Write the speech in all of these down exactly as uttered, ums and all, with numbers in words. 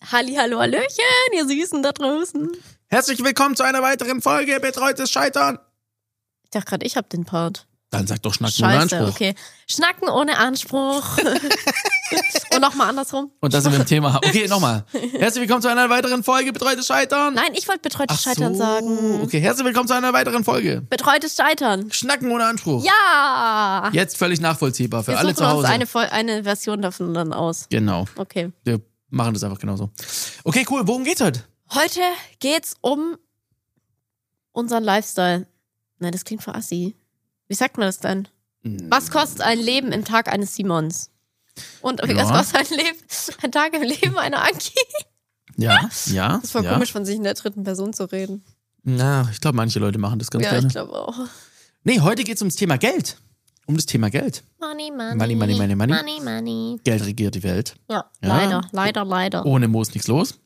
Halli, hallo, hallöchen, ihr Süßen da draußen. Herzlich willkommen zu einer weiteren Folge Betreutes Scheitern. Ich dachte gerade, ich hab den Part. Dann sag doch Schnacken Scheiße, ohne Anspruch. Okay. Schnacken ohne Anspruch. Und nochmal andersrum. Und das sind wir im Thema. Okay, nochmal. Herzlich willkommen zu einer weiteren Folge Betreutes Scheitern. Nein, ich wollte betreutes Ach Scheitern so. sagen. Okay, herzlich willkommen zu einer weiteren Folge. Betreutes Scheitern. Schnacken ohne Anspruch. Ja. Jetzt völlig nachvollziehbar für Wir alle suchen zu Hause. uns eine, Vol- eine Version davon dann aus. Genau. Okay. Wir machen das einfach genauso. Okay, cool. Worum geht's heute? Heute geht's um unseren Lifestyle. Nein, das klingt für assi. Wie sagt man das denn? Was kostet ein Leben im Tag eines Simons? Und Ja. was kostet ein, Leben, ein Tag im Leben einer Anki? Ja, ja. Das ist voll ja. komisch, von sich in der dritten Person zu reden. Na, ich glaube, manche Leute machen das ganz Ja, gerne. ich glaube auch. Nee, heute geht's ums Thema Geld. Um das Thema Geld. Money, money. Money, money, money, money. Money, money. Geld regiert die Welt. Ja, Ja. leider, leider, leider. Ohne Moos nichts los.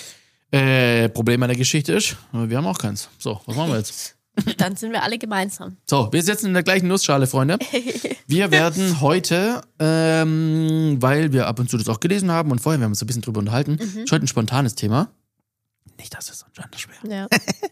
Äh, Problem an der Geschichte ist, wir haben auch keins. So, was machen wir jetzt? Dann sind wir alle gemeinsam. So, wir sitzen in der gleichen Nussschale, Freunde. Wir werden heute, ähm, weil wir ab und zu das auch gelesen haben und vorher, wir haben uns ein bisschen drüber unterhalten, Mhm. ist heute ein spontanes Thema. Nicht, dass es sonst anders wäre. Ja.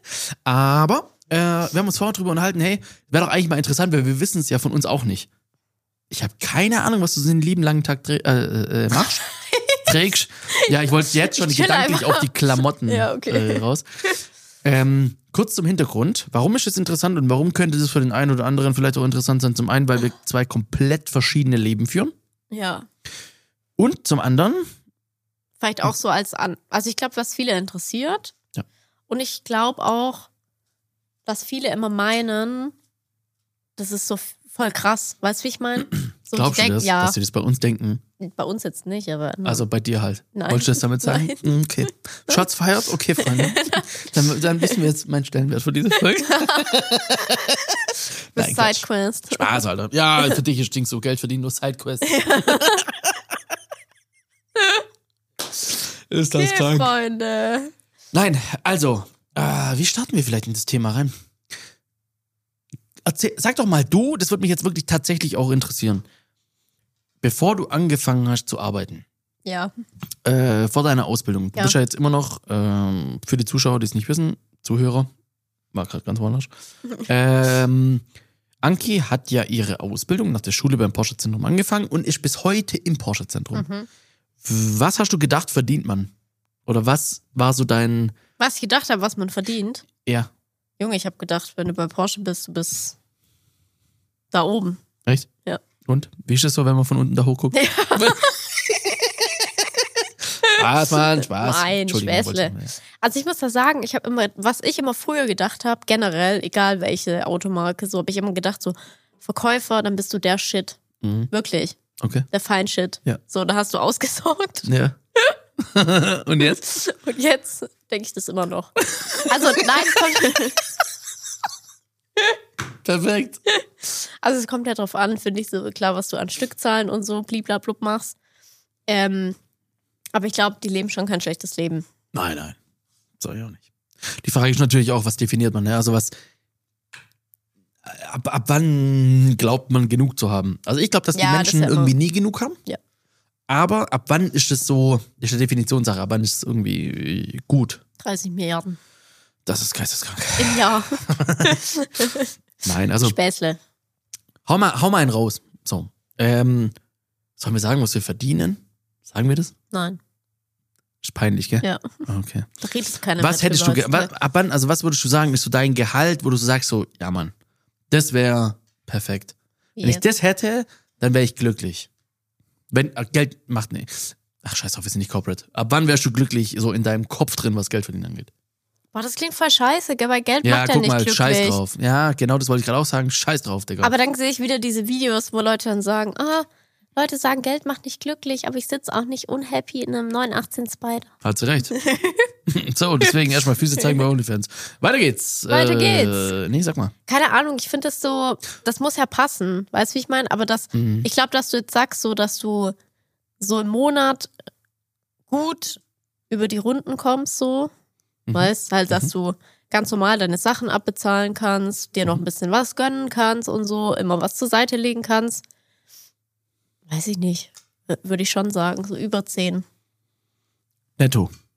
Aber äh, wir haben uns vorher drüber unterhalten, hey, wäre doch eigentlich mal interessant, weil wir wissen es ja von uns auch nicht. Ich habe keine Ahnung, was du so den lieben langen Tag dreh, äh, äh, machst. Trägst. Ja, ich wollte jetzt schon Ich chill gedanklich einfach. auf die Klamotten Ja, okay. äh, raus. Ähm, kurz zum Hintergrund. Warum ist das interessant und warum könnte das für den einen oder anderen vielleicht auch interessant sein? Zum einen, weil wir zwei komplett verschiedene Leben führen. Ja. Und zum anderen, Vielleicht auch so als an. Also ich glaube, was viele interessiert. Ja. Und ich glaube auch, dass viele immer meinen, das ist so f- voll krass. Weißt du, wie ich meine? So, glaubst ich du denk, das, ja, dass sie das bei uns denken? bei uns jetzt nicht, aber. Also bei dir halt. Nein. Wolltest du das damit sagen? Nein. Mm, Okay. Schatz feiert? Okay, Freunde. Dann, dann wissen wir jetzt meinen Stellenwert für diese Folge. das Nein, Quatsch. Sidequest. Spaß, Alter. Ja, für dich ist Ding so Geld verdienen, nur Sidequest. Ist das Okay, krank? Freunde. Nein, also, äh, wie starten wir vielleicht in das Thema rein? Erzähl, sag doch mal du, das würde mich jetzt wirklich tatsächlich auch interessieren. Bevor du angefangen hast zu arbeiten, Ja. äh, vor deiner Ausbildung, du Ja. bist ja jetzt immer noch, ähm, für die Zuschauer, die es nicht wissen, Zuhörer, war gerade ganz woanders, ähm, Anki hat ja ihre Ausbildung nach der Schule beim Porsche-Zentrum angefangen und ist bis heute im Porsche-Zentrum. Mhm. Was hast du gedacht, verdient man? Oder was war so dein, Was ich gedacht habe, was man verdient. ja, Junge, ich habe gedacht, wenn du bei Porsche bist, du bist da oben. echt? Ja. Und? Wie ist es so, wenn man von unten da hochguckt? Spaß, Mann, Spaß. Nein, Entschuldigung, Späßle. wollte ich- Also ich muss da sagen, ich habe immer, was ich immer früher gedacht habe, generell, egal welche Automarke, so habe ich immer gedacht, so Verkäufer, dann bist du der Shit. Mhm. Wirklich, Okay. der Feinshit. Ja. So, da hast du ausgesorgt. Ja. Und jetzt? Und jetzt denke ich das immer noch. Also nein, es kommt, Perfekt. also es kommt ja drauf an, finde ich so klar, was du an Stückzahlen und so bliblablub machst. Ähm, aber ich glaube, die leben schon kein schlechtes Leben. Nein, nein. Soll ich auch nicht. Die Frage ist natürlich auch, was definiert man, ne? Also was, ab, ab wann glaubt man genug zu haben? Also ich glaube, dass die Ja, das Menschen ist ja immer- irgendwie nie genug haben. Ja. Aber ab wann ist es so, ist eine Definitionssache, ab wann ist es irgendwie gut? dreißig Milliarden Das ist geisteskrank. im Jahr. Nein, also Späßle. hau mal, hau mal einen raus. So. Ähm, sollen wir sagen, was wir verdienen? Sagen wir das? Nein, Ist peinlich, gell? ja. Okay. Da redet keiner Was mehr hättest du, drüber, ge- als wa- ab wann, also was würdest du sagen, ist so dein Gehalt, wo du so sagst, so, ja Mann, das wäre perfekt. Wenn ich Jetzt. das hätte, dann wäre ich glücklich. Wenn, äh, Geld macht, nee. Ach, scheiß drauf, wir sind nicht corporate. Ab wann wärst du glücklich, so in deinem Kopf drin, was Geld verdienen angeht? Boah, das klingt voll scheiße, gell, weil Geld Ja, macht ja guck nicht mal, glücklich. scheiß drauf. Ja, genau, das wollte ich gerade auch sagen, scheiß drauf, Digga. Aber dann sehe ich wieder diese Videos, wo Leute dann sagen, ah, Leute sagen, Geld macht nicht glücklich, aber ich sitze auch nicht unhappy in einem neun achtzehn Spider. Hat sie recht. So, deswegen erstmal Füße zeigen bei OnlyFans. Weiter geht's. Weiter äh, geht's. Nee, sag mal. Keine Ahnung, ich finde das so, das muss ja passen, weißt du, wie ich meine? Aber das, Mhm. ich glaube, dass du jetzt sagst, so, dass du so im Monat gut über die Runden kommst, so, Mhm. weißt, halt, dass du ganz normal deine Sachen abbezahlen kannst, dir noch ein bisschen was gönnen kannst und so, immer was zur Seite legen kannst. Weiß ich nicht. Würde ich schon sagen, so über zehn. Netto.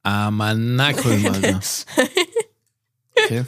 Amanakulm, Alter. Okay.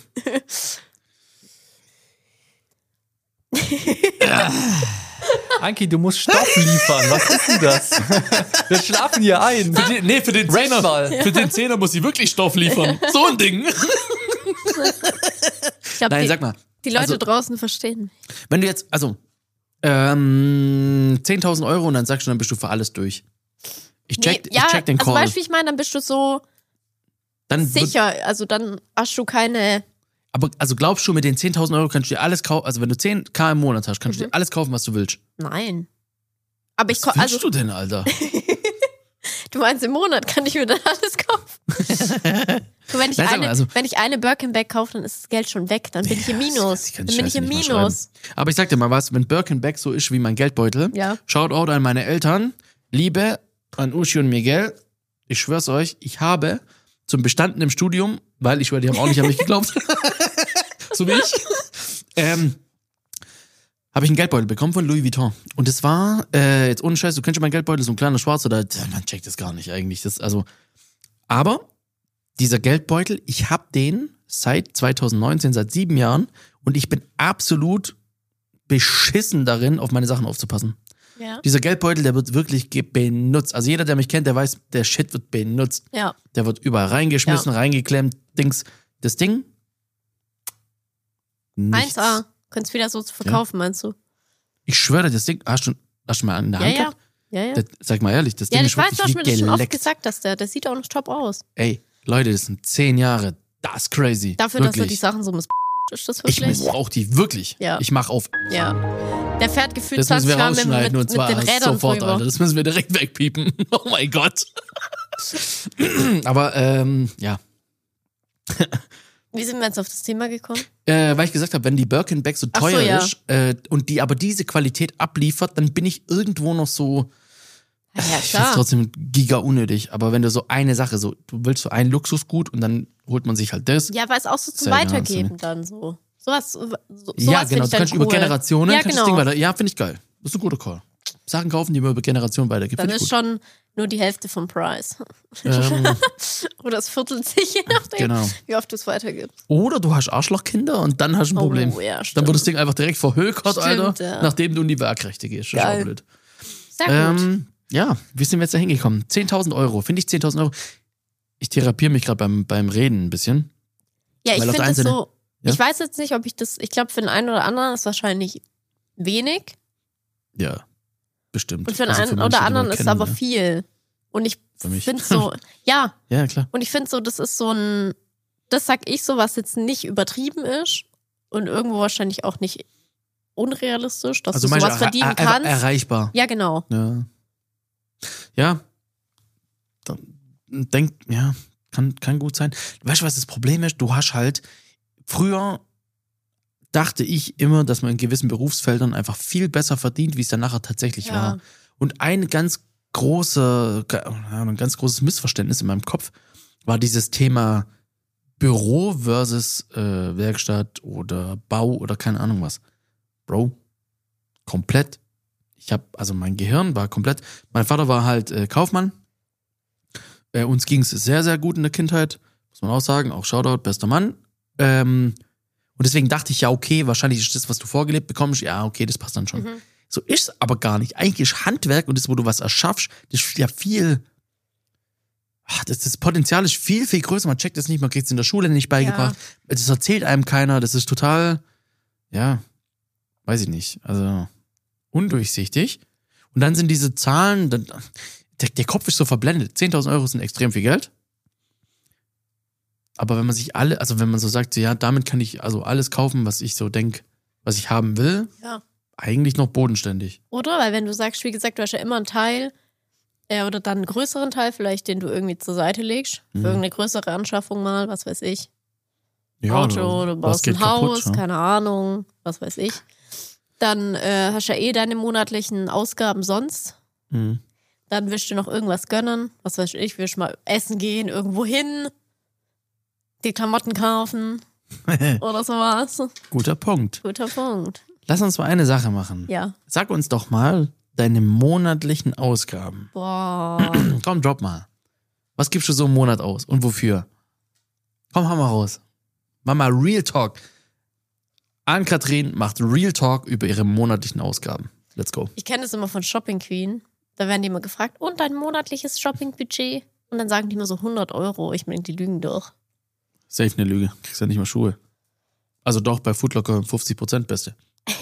Anki, du musst Stoff liefern. Was ist denn das? Wir schlafen hier ein. Für den, nee, für den Rap Zehner. mal. Für den Zehner muss sie wirklich Stoff liefern. So ein Ding. Ich glaub, Nein, die, sag mal. die Leute also, draußen verstehen mich. Wenn du jetzt, also, ähm, zehntausend Euro und dann sagst du, dann bist du für alles durch. Ich check, Nee, ja, ich check den also Call. Beispiel, ich meine, dann bist du so dann wird, sicher. Also dann hast du keine. aber also glaubst du, mit den zehntausend Euro kannst du dir alles kaufen, also wenn du zehn K im Monat hast, kannst du Mhm. dir alles kaufen, was du willst. Nein. Aber ich Was ko- willst also du denn, Alter? du meinst, im Monat kann ich mir dann alles kaufen. So, wenn, ich Nein, sag eine, mal, also- wenn ich eine Birkenbag kaufe, dann ist das Geld schon weg. Dann bin ich im Minus. Ich kann Dann die bin ich Scheiße im nicht mal Minus. schreiben. Aber ich sag dir mal was, wenn Birkenbeck so ist wie mein Geldbeutel, Ja. Shoutout an meine Eltern, Liebe an Uschi und Miguel, ich schwör's euch, ich habe zum Bestanden im Studium, weil ich schwör, die haben auch nicht an mich geglaubt, so wie ich, ähm, habe ich einen Geldbeutel bekommen von Louis Vuitton. Und es war, äh, jetzt ohne Scheiß, du kennst schon meinen Geldbeutel, so ein kleiner schwarzer, da, man checkt das gar nicht eigentlich. Das, also, aber dieser Geldbeutel, ich habe den seit zwanzig neunzehn, seit sieben Jahren und ich bin absolut beschissen darin, auf meine Sachen aufzupassen. Ja. Dieser Geldbeutel, der wird wirklich ge- benutzt. Also jeder, der mich kennt, der weiß, der Shit wird benutzt. Ja. Der wird überall reingeschmissen, Ja. reingeklemmt, Dings. Das Ding? Nichts. eins A. Könntest wieder so verkaufen, meinst du? Ich schwöre, das Ding, hast du, hast du mal in der Ja, Hand ja. gehabt? Ja, ja. Das, sag mal ehrlich, das Ding Ja, ist ich weiß, wirklich du hast wie mir das schon oft geleckt. gesagt, dass der, der sieht auch noch top aus. Ey, Leute, das sind zehn Jahre. Das ist crazy. Dafür, wirklich. dass er die Sachen so miss... Ist das Ich wirklich? missbrauch die wirklich. Ja. Ich mach auf. Ja. Der fährt gefühlt Das müssen zwanzig wir Jahre mit, rausschneiden mit, und zwar mit den Rädern sofort, drüber. Alter. Das müssen wir direkt wegpiepen. Oh mein Gott. Aber, ähm, ja. Wie sind wir jetzt auf das Thema gekommen? Äh, weil ich gesagt habe, wenn die Birkenbeck so Ach so, teuer ja. ist äh, und die aber diese Qualität abliefert, dann bin ich irgendwo noch so, Ja, ja ich finde es klar. trotzdem giga unnötig. Aber wenn du so eine Sache, so, du willst so ein Luxusgut und dann holt man sich halt das. Ja, weil es auch so zum Sehr Weitergeben dann so. Sowas, so, sowas Ja, find genau, ich du dann kannst cool. über Generationen Ja, kannst genau. das Ding weiter. Ja, finde ich geil. Das ist ein guter Call. Sachen kaufen, die man über Generationen weitergibt. Dann Find ich ist gut. schon nur die Hälfte vom Preis. Ähm, Oder es viertelt sich, je nachdem, genau. wie oft du es weitergibst. Oder du hast Arschlochkinder und dann hast du ein Problem. Oh, ja, Dann stimmt. wird das Ding einfach direkt verhökert, Stimmt, Alter, ja. nachdem du in die Werkrechte gehst. Das ist Geil. auch blöd. Sehr gut. Ähm, ja, wie sind wir jetzt da hingekommen? zehntausend Euro. Finde ich zehntausend Euro. Ich therapiere mich gerade beim, beim Reden ein bisschen. Ja, ich weil auf finde der es einen so, Ja? ich weiß jetzt nicht, ob ich das, ich glaube für den einen oder anderen ist wahrscheinlich wenig Ja, bestimmt. und für den Also einen manche, oder die wir anderen ist kennen, aber ne? viel. Und ich Für mich. finde so, ja, Ja, klar. und ich finde so, das ist so ein, das sag ich so, was jetzt nicht übertrieben ist und irgendwo wahrscheinlich auch nicht unrealistisch, dass Also du manche sowas verdienen er, er, kannst. erreichbar. Ja, genau. Ja. Ja. Dann denk, ja, kann, kann gut sein. Weißt du, was das Problem ist? Du hast halt, früher dachte ich immer, dass man in gewissen Berufsfeldern einfach viel besser verdient, wie es dann nachher tatsächlich Ja. war. Und ein ganz große, ein ganz großes Missverständnis in meinem Kopf war dieses Thema Büro versus äh, Werkstatt oder Bau oder keine Ahnung was. Bro, komplett. Ich habe, also mein Gehirn war komplett. Mein Vater war halt äh, Kaufmann. Äh, uns ging es sehr, sehr gut in der Kindheit, muss man auch sagen. Auch Shoutout, bester Mann. Ähm, und deswegen dachte ich, ja, okay, wahrscheinlich ist das, was du vorgelebt bekommst. Ja, okay, das passt dann schon. Mhm. So ist es aber gar nicht. Eigentlich ist Handwerk und das, wo du was erschaffst, das ist ja viel. Ach, das, das Potenzial ist viel, viel größer. Man checkt das nicht, man kriegt es in der Schule nicht beigebracht. Das erzählt einem keiner. Das ist total, ja, weiß ich nicht. Also undurchsichtig. Und dann sind diese Zahlen, dann, der, der Kopf ist so verblendet. zehntausend Euro sind extrem viel Geld. Aber wenn man sich alle, also wenn man so sagt, so, ja, damit kann ich also alles kaufen, was ich so denke, was ich haben will, Ja. eigentlich noch bodenständig. Oder? Weil wenn du sagst, wie gesagt, du hast ja immer einen Teil äh, oder dann einen größeren Teil vielleicht, den du irgendwie zur Seite legst, für Mhm. irgendeine größere Anschaffung mal, was weiß ich. Ja, Auto, du was baust geht ein Haus, kaputt, ja. keine Ahnung, was weiß ich. Dann äh, hast du ja eh deine monatlichen Ausgaben sonst. Mhm. Dann willst du noch irgendwas gönnen. Was weiß ich, willst du mal essen gehen, irgendwo hin, die Klamotten kaufen oder sowas. Guter Punkt. Guter Punkt. Lass uns mal eine Sache machen. Ja. Sag uns doch mal deine monatlichen Ausgaben. Boah. Komm, drop mal. Was gibst du so im Monat aus und wofür? Komm, hau mal raus. Mach mal Real Talk. Ann-Kathrin macht Real Talk über ihre monatlichen Ausgaben. Let's go. Ich kenne das immer von Shopping Queen. Da werden die immer gefragt, und dein monatliches Shopping-Budget? Und dann sagen die immer so hundert Euro. Ich meine, die lügen doch. Safe eine Lüge. Kriegst ja nicht mal Schuhe. Also doch, bei Foodlocker fünfzig Prozent Beste.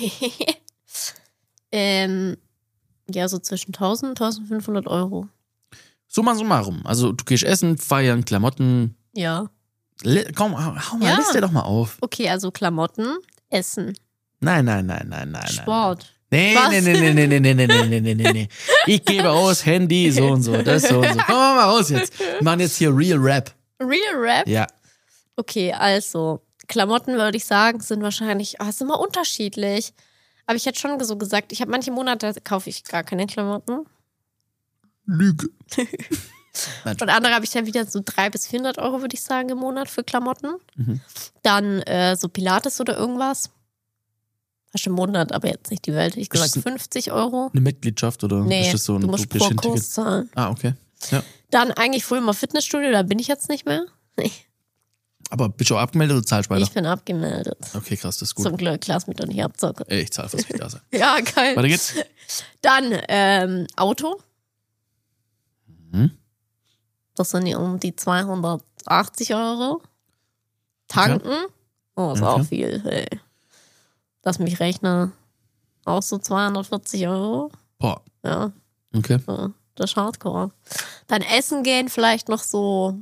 ähm, ja, so zwischen tausend und tausendfünfhundert Euro. Summa summarum. Also du gehst essen, feiern, Klamotten. Ja. Le- Komm, hau hau mal, Ja. list dir doch mal auf. Okay, also Klamotten, Essen, Nein, nein, nein, nein, nein. Sport. Nee, Was? nee, nee, nee, nee, nee, nee, nee, nee, nee, nee, nee. Ich gebe aus, Handy, so und so, das so und so. Komm mal raus jetzt. Wir machen jetzt hier Real Rap. Real Rap? Ja. Okay, also Klamotten würde ich sagen, sind wahrscheinlich, oh, ist immer unterschiedlich. Aber ich hätte schon so gesagt, ich habe manche Monate kaufe ich gar keine Klamotten. Lüge. Und andere habe ich dann wieder so dreihundert bis vierhundert Euro, würde ich sagen, im Monat für Klamotten. Mhm. Dann äh, so Pilates oder irgendwas. Fast im Monat, aber jetzt nicht die Welt. Ich das gesagt fünfzig Euro. Eine Mitgliedschaft oder Nee, ist das so ein du musst pro Ticket? Kurs zahlen. Ah, okay. Ja. Dann eigentlich früher mal Fitnessstudio, da bin ich jetzt nicht mehr. Nee, Aber bist du auch abgemeldet oder zahlst du weiter? ich bin abgemeldet. Okay, krass, das ist gut. Zum Glück, lass mich doch nicht abzocken. Ey, ich zahle, was ich da sein. Ja, geil. Weiter geht's. Dann ähm, Auto. Mhm. Das sind ja um die zweihundertachtzig Euro. Tanken. Oh, ist Okay. auch viel. Hey. Lass mich rechnen. Auch so zweihundertvierzig Euro. Boah, Ja, okay. so, das ist Hardcore. Dann essen gehen vielleicht noch so.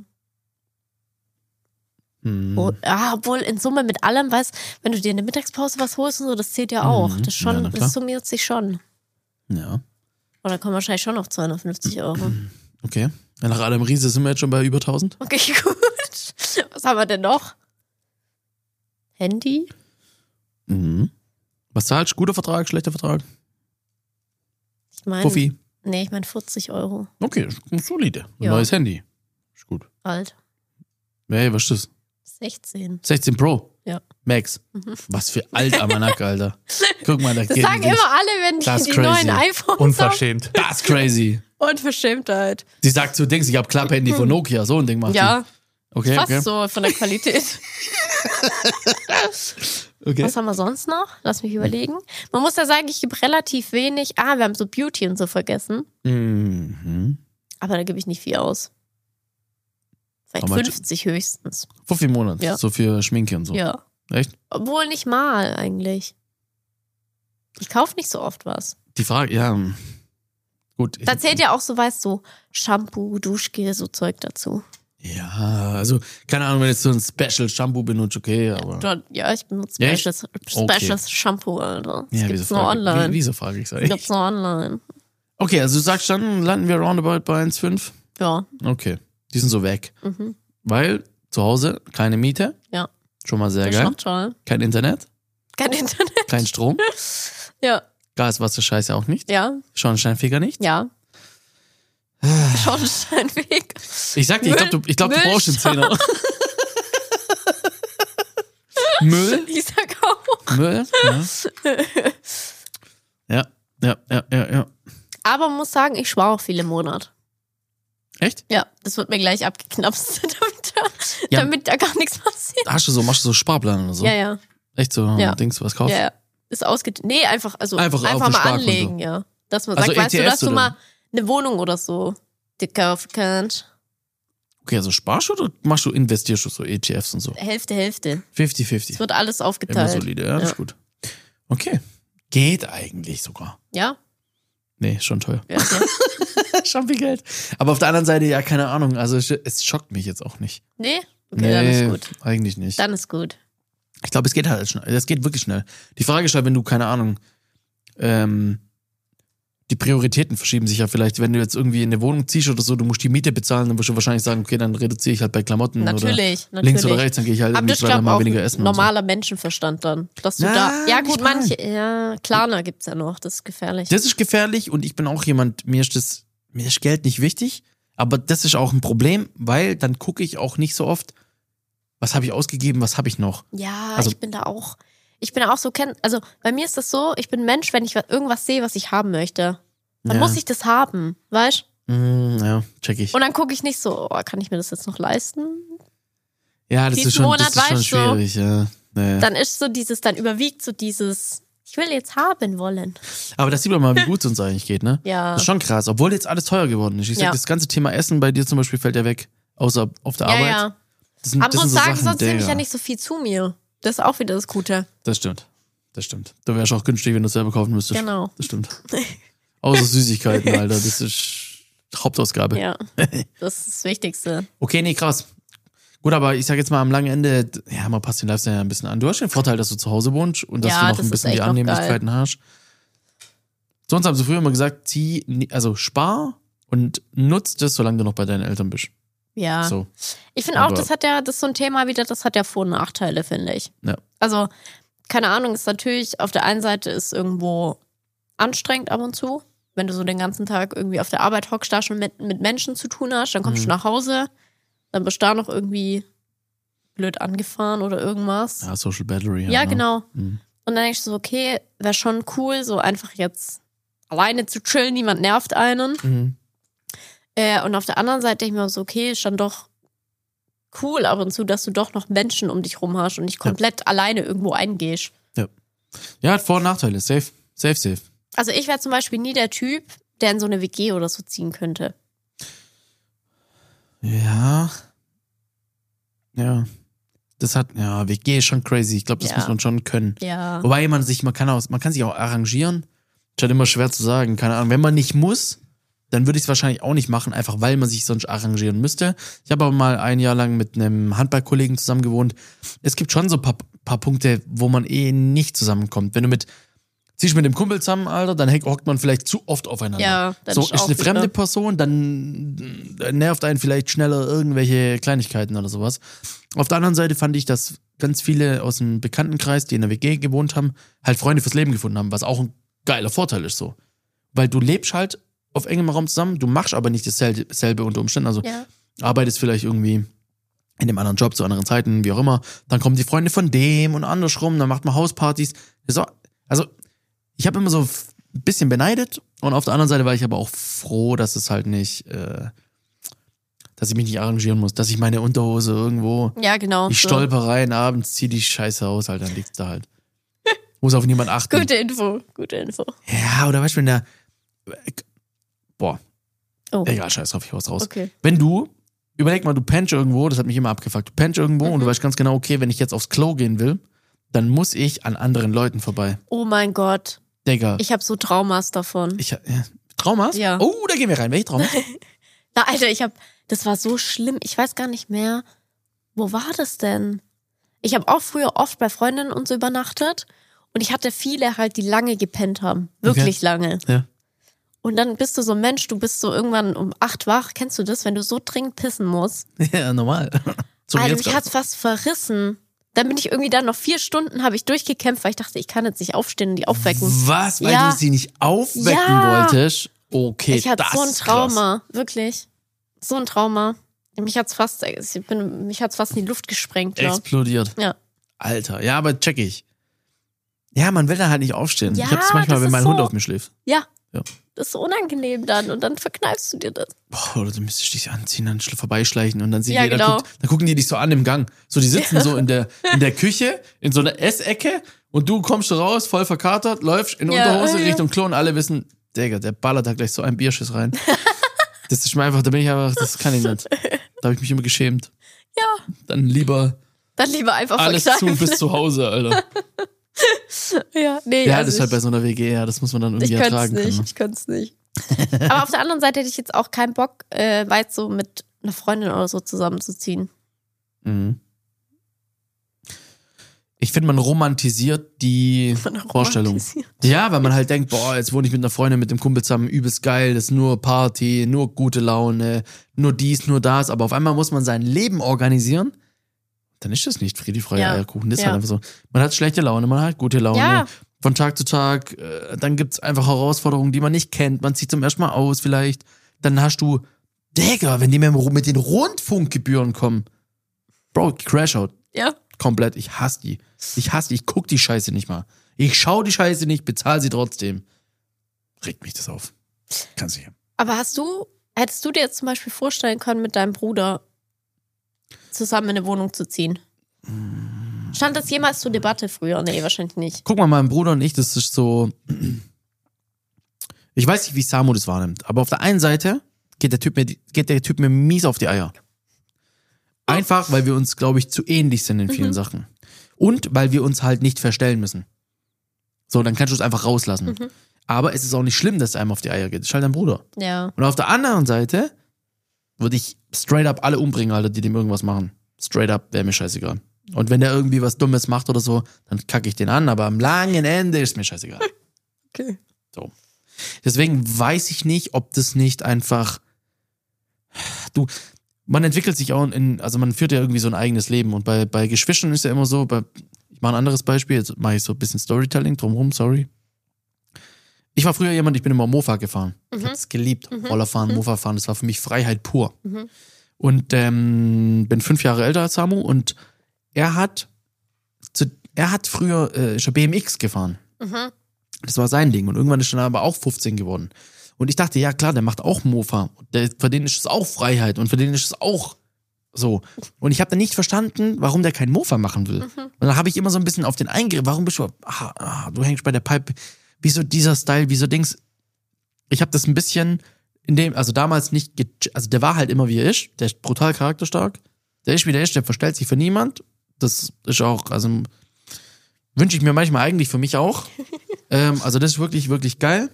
Hm. Oh, ja, obwohl in Summe mit allem, weißt, wenn du dir in der Mittagspause was holst und so, das zählt ja auch. Mhm. Das, ist schon, Ja, na klar. das summiert sich schon. Ja, Oder kommen wahrscheinlich schon auf zweihundertfünfzig Euro. okay. Ja, nach Adam Riese sind wir jetzt schon bei über tausend. Okay, gut. Was haben wir denn noch? Handy? Mhm. Was zahlst du? Guter Vertrag, schlechter Vertrag? Ich meine. Fuffi. Nee, ich meine vierzig Euro. Okay, ist solide. Ein Ja. neues Handy. Ist gut. Alt. Hey, was ist das? sechzehn. sechzehn Pro? Ja. Max. Was für alt Almanach, Alter. Guck mal, da Das geht sagen ein Ding. immer alle, wenn die Das die ist crazy. neuen iPhones Unverschämt. Das ist crazy. haben. Unverschämtheit. Die sagt so Dings, ich hab Klapp-Handy von Nokia, so ein Ding macht Ja, die. Okay, fast okay. so von der Qualität. okay. Was haben wir sonst noch? Lass mich überlegen. Man muss ja sagen, ich gebe relativ wenig. Ah, wir haben so Beauty und so vergessen. Mhm. Aber da gebe ich nicht viel aus. Vielleicht Aber- fünfzig höchstens. Fuffi im Monat, Ja. so für Schminke und so. Ja. Echt? Obwohl nicht mal eigentlich. Ich kaufe nicht so oft was. Die Frage, ja. hm. Gut. Da zählt ja auch so, weißt du, Shampoo, Duschgel, so Zeug dazu. Ja, also, keine Ahnung, wenn jetzt so ein Special Shampoo benutzt, okay, aber. Dort, ja, ich benutze Echt? Specials, Okay. Specials Shampoo, Alter. Das ja, gibt's wieso nur frage, online. Wie, wieso frage ich Das es gibt's nur online. Okay, also du sagst dann, landen wir roundabout bei eins Komma fünf? Ja. Okay, die sind so weg. Mhm. Weil zu Hause keine Miete, Ja. schon mal sehr Das ist geil. schon toll. Kein Internet, Kein Internet. kein Strom, Ja. Gas, Wasser, Scheiße auch nicht, Ja. Schornsteinfeger nicht. Ja. Schornsteinfeger. Ich sag dir, ich glaube, du, ich glaub, du Müll- brauchst den Zehner. Müll, Ich sag auch. Müll, ja. Ja, ja, ja, ja, ja. Aber man muss sagen, ich spare auch viel im Monat. Echt? Ja, das wird mir gleich abgeknapst, damit da, Ja. damit da gar nichts passiert. Hast du so, machst du so Sparplan oder so? Ja, ja. Echt so, Ja. Dings, was kaufst? Ja, ja. Ist ausget... Nee, einfach, also Einfach einfach, auf dem mal Sparkonto. anlegen, ja. Dass man Also sagt, weißt du, E T Fs dass du oder? mal eine Wohnung oder so dir kaufen kannst. Okay, also sparst du oder machst du, investierst du so E T Fs und so? Hälfte, Hälfte. fünfzig fünfzig. Es wird alles Immer aufgeteilt. solide, ja, das Ja. ist gut. Okay. Geht eigentlich sogar. Ja? Nee, schon teuer. Ja, ja. Schon viel Geld. Aber auf der anderen Seite, ja, keine Ahnung. Also es- es schockt mich jetzt auch nicht. Nee? Okay, dann ist gut. eigentlich nicht. Dann ist gut. Ich glaube, es geht halt schnell. Es geht wirklich schnell. Die Frage ist halt, wenn du, keine Ahnung, ähm, die Prioritäten verschieben sich ja vielleicht, wenn du jetzt irgendwie in eine Wohnung ziehst oder so, du musst die Miete bezahlen, dann wirst du wahrscheinlich sagen, okay, dann reduziere ich halt bei Klamotten Natürlich, oder links oder natürlich. rechts, dann gehe ich halt Aber irgendwie das ist, zwei, glaube mal auch weniger essen. und normaler Menschenverstand dann. Dass du Na, da. Ja, nicht gut, mal. manche. Ja, Klarna gibt's ja noch. Das ist gefährlich. So. Das ist gefährlich und ich bin auch jemand, mir ist das, mir ist Geld nicht wichtig, aber das ist auch ein Problem, weil dann gucke ich auch nicht so oft, was habe ich ausgegeben, was habe ich noch. Ja, Also- ich bin da auch. Ich bin da auch so kenn. Also bei mir ist das so, ich bin ein Mensch, wenn ich wa- irgendwas sehe, was ich haben möchte, dann Ja. muss ich das haben, weißt? Mm, ja, check ich. Und dann gucke ich nicht so, oh, kann ich mir das jetzt noch leisten? Ja, das diesen ist schon, Monat das ist schon weißt du, schwierig, ja. Naja. Dann ist so dieses, dann überwiegt so dieses, ich will jetzt haben wollen. Aber das sieht man mal, wie gut es uns eigentlich geht, ne? Ja. Das ist schon krass, obwohl jetzt alles teuer geworden ist. Ich sag, Ja. das ganze Thema Essen bei dir zum Beispiel fällt ja weg, außer auf der Ja, Arbeit. ja. Das sind, Aber das muss sind so sagen, Sachen, sonst nehme ich Digga. ja nicht so viel zu mir. Das ist auch wieder das Gute. Das stimmt. Das stimmt. Du wärst auch günstig, wenn du es selber kaufen müsstest. Genau. Das stimmt. Außer Süßigkeiten, Alter. Das ist Hauptausgabe. Ja, das ist das Wichtigste. Okay, nee, krass. Gut, aber ich sag jetzt mal am langen Ende, ja, man passt den Lifestyle ja ein bisschen an. Du hast den Vorteil, dass du zu Hause wohnst und dass Ja, du noch das ein bisschen ist die echt noch Annehmlichkeiten hast. Sonst haben sie früher immer gesagt, zieh, nie- also spar und nutz das, solange du noch bei deinen Eltern bist. Ja. So. Ich finde auch, Aber- das hat ja, das ist so ein Thema wieder, das hat ja Vor- und Nachteile, finde ich. Ja. Also, keine Ahnung, ist natürlich, auf der einen Seite ist irgendwo anstrengend ab und zu, wenn du so den ganzen Tag irgendwie auf der Arbeit hockst, da schon mit, mit Menschen zu tun hast, dann kommst Mhm. du nach Hause, dann bist du da noch irgendwie blöd angefahren oder irgendwas. Ja, Social Battery. Ja, ne? genau. Mhm. Und dann denkst du so, okay, wäre schon cool, so einfach jetzt alleine zu chillen, niemand nervt einen. Mhm. Äh, und auf der anderen Seite denke ich mir so, okay, ist dann doch cool ab und zu, dass du doch noch Menschen um dich rum hast und nicht komplett alleine irgendwo eingehst. Ja, hat Vor- und Nachteile. Safe. Safe, safe. Also ich wäre zum Beispiel nie der Typ, der in so eine W G oder so ziehen könnte. Ja. Ja. Das hat, ja, W G ist schon crazy. Ich glaube, das Ja. muss man schon können. Ja. Wobei man sich, man kann auch, man kann sich auch arrangieren. Ist halt immer schwer zu sagen. Keine Ahnung. Wenn man nicht muss, dann würde ich es wahrscheinlich auch nicht machen, einfach weil man sich sonst arrangieren müsste. Ich habe aber mal ein Jahr lang mit einem Handballkollegen zusammen gewohnt. Es gibt schon so ein paar, paar Punkte, wo man eh nicht zusammenkommt. Wenn du mit, ziehst mit dem Kumpel zusammen, Alter, dann hockt man vielleicht zu oft aufeinander. Ja, dann so ist ist auch eine wieder- fremde Person, dann äh, nervt einen vielleicht schneller irgendwelche Kleinigkeiten oder sowas. Auf der anderen Seite fand ich, dass ganz viele aus dem Bekanntenkreis, die in der W G gewohnt haben, halt Freunde fürs Leben gefunden haben, was auch ein geiler Vorteil ist so. Weil du lebst halt auf engem Raum zusammen, du machst aber nicht dasselbe, dasselbe unter Umständen. Also Ja. arbeitest vielleicht irgendwie in einem anderen Job zu anderen Zeiten, wie auch immer. Dann kommen die Freunde von dem und andersrum, dann macht man Hauspartys. So, also ich habe immer so ein bisschen beneidet und auf der anderen Seite war ich aber auch froh, dass es halt nicht, äh, dass ich mich nicht arrangieren muss, dass ich meine Unterhose irgendwo, Ja, genau. ich so. stolper rein, abends zieh die Scheiße aus, halt, dann liegt's da halt. Muss auf niemand achten. Gute Info, gute Info. Ja, oder weißt du, wenn der, boah, Oh, egal, scheiß drauf, ich hau's raus. okay. Wenn du, überleg mal, du pennst irgendwo, das hat mich immer abgefuckt, du pennst irgendwo und du weißt ganz genau, okay, wenn ich jetzt aufs Klo gehen will, dann muss ich an anderen Leuten vorbei. Oh mein Gott, Digga. ich habe so Traumas davon. Ich, ja, Traumas? Ja. Oh, da gehen wir rein. Welche Traumas? Na, Alter, ich hab, das war so schlimm. Ich weiß gar nicht mehr, wo war das denn? Ich habe auch früher oft bei Freundinnen und so übernachtet und ich hatte viele halt, die lange gepennt haben. Wirklich Okay. lange. Ja. Und dann bist du so ein Mensch, du bist so irgendwann um acht wach. Kennst du das, wenn du so dringend pissen musst? Ja, normal. So wie Alter, jetzt mich hat's fast verrissen. Dann bin ich irgendwie dann noch vier Stunden, habe ich durchgekämpft, weil ich dachte, ich kann jetzt nicht aufstehen und die aufwecken. Was? Weil Ja. du sie nicht aufwecken Ja. wolltest? Okay, Ich hatte das so ein ist Trauma, wirklich. So ein Trauma. Mich hat's fast, ich bin, mich hat's fast in die Luft gesprengt, krass. ja. Explodiert. Ja. Alter, ja, aber check ich. Ja, man will dann halt nicht aufstehen. Ja, ich hab's manchmal, das wenn ist mein so. Hund auf mir schläft. Ja. Ja. Das ist so unangenehm dann und dann verkneifst du dir das. Boah, oder du müsstest dich anziehen, dann schl- vorbeischleichen und dann sieht Ja, jeder, genau. guckt, dann gucken die dich so an im Gang. So, die sitzen so in der, in der Küche, in so einer Essecke und du kommst so raus, voll verkatert, läufst in Ja, Unterhose ja. Richtung Klo und alle wissen, Digga, der ballert da gleich so einen Bierschiss rein. Das ist mir einfach, da bin ich einfach, das kann ich nicht. Da habe ich mich immer geschämt. Ja. Dann lieber Dann lieber einfach alles zu verkneifen. bis zu Hause, Alter. Ja, nee, Ja, also das ist halt bei ich, so einer W G, ja, das muss man dann ich irgendwie könnte es ertragen nicht, können. ne? ich könnte es nicht. Aber auf der anderen Seite hätte ich jetzt auch keinen Bock, äh, weit so mit einer Freundin oder so zusammenzuziehen. Mhm. Ich finde, man romantisiert die Von der Vorstellung. Romantisierung. Ja, weil man halt denkt, boah, jetzt wohne ich mit einer Freundin, mit dem Kumpel zusammen, übelst geil, das ist nur Party, nur gute Laune, nur dies, nur das, aber auf einmal muss man sein Leben organisieren. Dann ist das nicht Friede, Freude, Ja. Eierkuchen. Das ist Ja. halt einfach so. Man hat schlechte Laune, man hat gute Laune. Ja. Von Tag zu Tag. Äh, Dann gibt's einfach Herausforderungen, die man nicht kennt. Man zieht zum ersten Mal aus vielleicht. Dann hast du, Digga, wenn die mir mit den Rundfunkgebühren kommen. Bro, Crashout. Ja. Komplett. Ich hasse die. Ich hasse die. Ich guck die Scheiße nicht mal. Ich schau die Scheiße nicht, bezahle sie trotzdem. Regt mich das auf. Kannst du hier. Aber hast du hättest du dir jetzt zum Beispiel vorstellen können, mit deinem Bruder zusammen in eine Wohnung zu ziehen? Stand das jemals zur Debatte früher? Nee, wahrscheinlich nicht. Guck mal, mein Bruder und ich, das ist so. Ich weiß nicht, wie Samu das wahrnimmt, aber auf der einen Seite geht der Typ mir, geht der Typ mir mies auf die Eier. Einfach, weil wir uns, glaube ich, zu ähnlich sind in vielen mhm. Sachen. Und weil wir uns halt nicht verstellen müssen. So, dann kannst du es einfach rauslassen. Mhm. Aber es ist auch nicht schlimm, dass er einem auf die Eier geht. Das ist halt dein Bruder. Ja. Und auf der anderen Seite würde ich straight up alle umbringen, Alter, die dem irgendwas machen. Straight up, wäre mir scheißegal. Und wenn der irgendwie was Dummes macht oder so, dann kacke ich den an, aber am langen Ende ist mir scheißegal. Okay. So. Deswegen weiß ich nicht, ob das nicht einfach. Du, man entwickelt sich auch in, also man führt ja irgendwie so ein eigenes Leben. Und bei, bei Geschwistern ist ja immer so, bei, ich mache ein anderes Beispiel, jetzt mache ich so ein bisschen Storytelling drumherum, sorry. Ich war früher jemand, ich bin immer Mofa gefahren. Mhm. Ich habe es geliebt. Mhm. Rollerfahren, mhm. Mofa fahren, das war für mich Freiheit pur. Mhm. Und ähm, bin fünf Jahre älter als Samu und er hat, zu, er hat früher äh, schon B M X gefahren. Mhm. Das war sein Ding. Und irgendwann ist er dann aber auch fünfzehn geworden. Und ich dachte, ja klar, der macht auch Mofa. Der, für den ist es auch Freiheit und für den ist es auch so. Und ich habe dann nicht verstanden, warum der kein Mofa machen will. Mhm. Und dann habe ich immer so ein bisschen auf den eingegriffen. Warum bist du, ah, ah, du hängst bei der Pipe. Wieso dieser Style, wieso Dings. Ich habe das ein bisschen in dem, also damals nicht, ge- also der war halt immer wie er ist. Der ist brutal charakterstark. Der ist wie der ist, der verstellt sich für niemand. Das ist auch, also wünsche ich mir manchmal eigentlich für mich auch. ähm, also das ist wirklich, wirklich geil.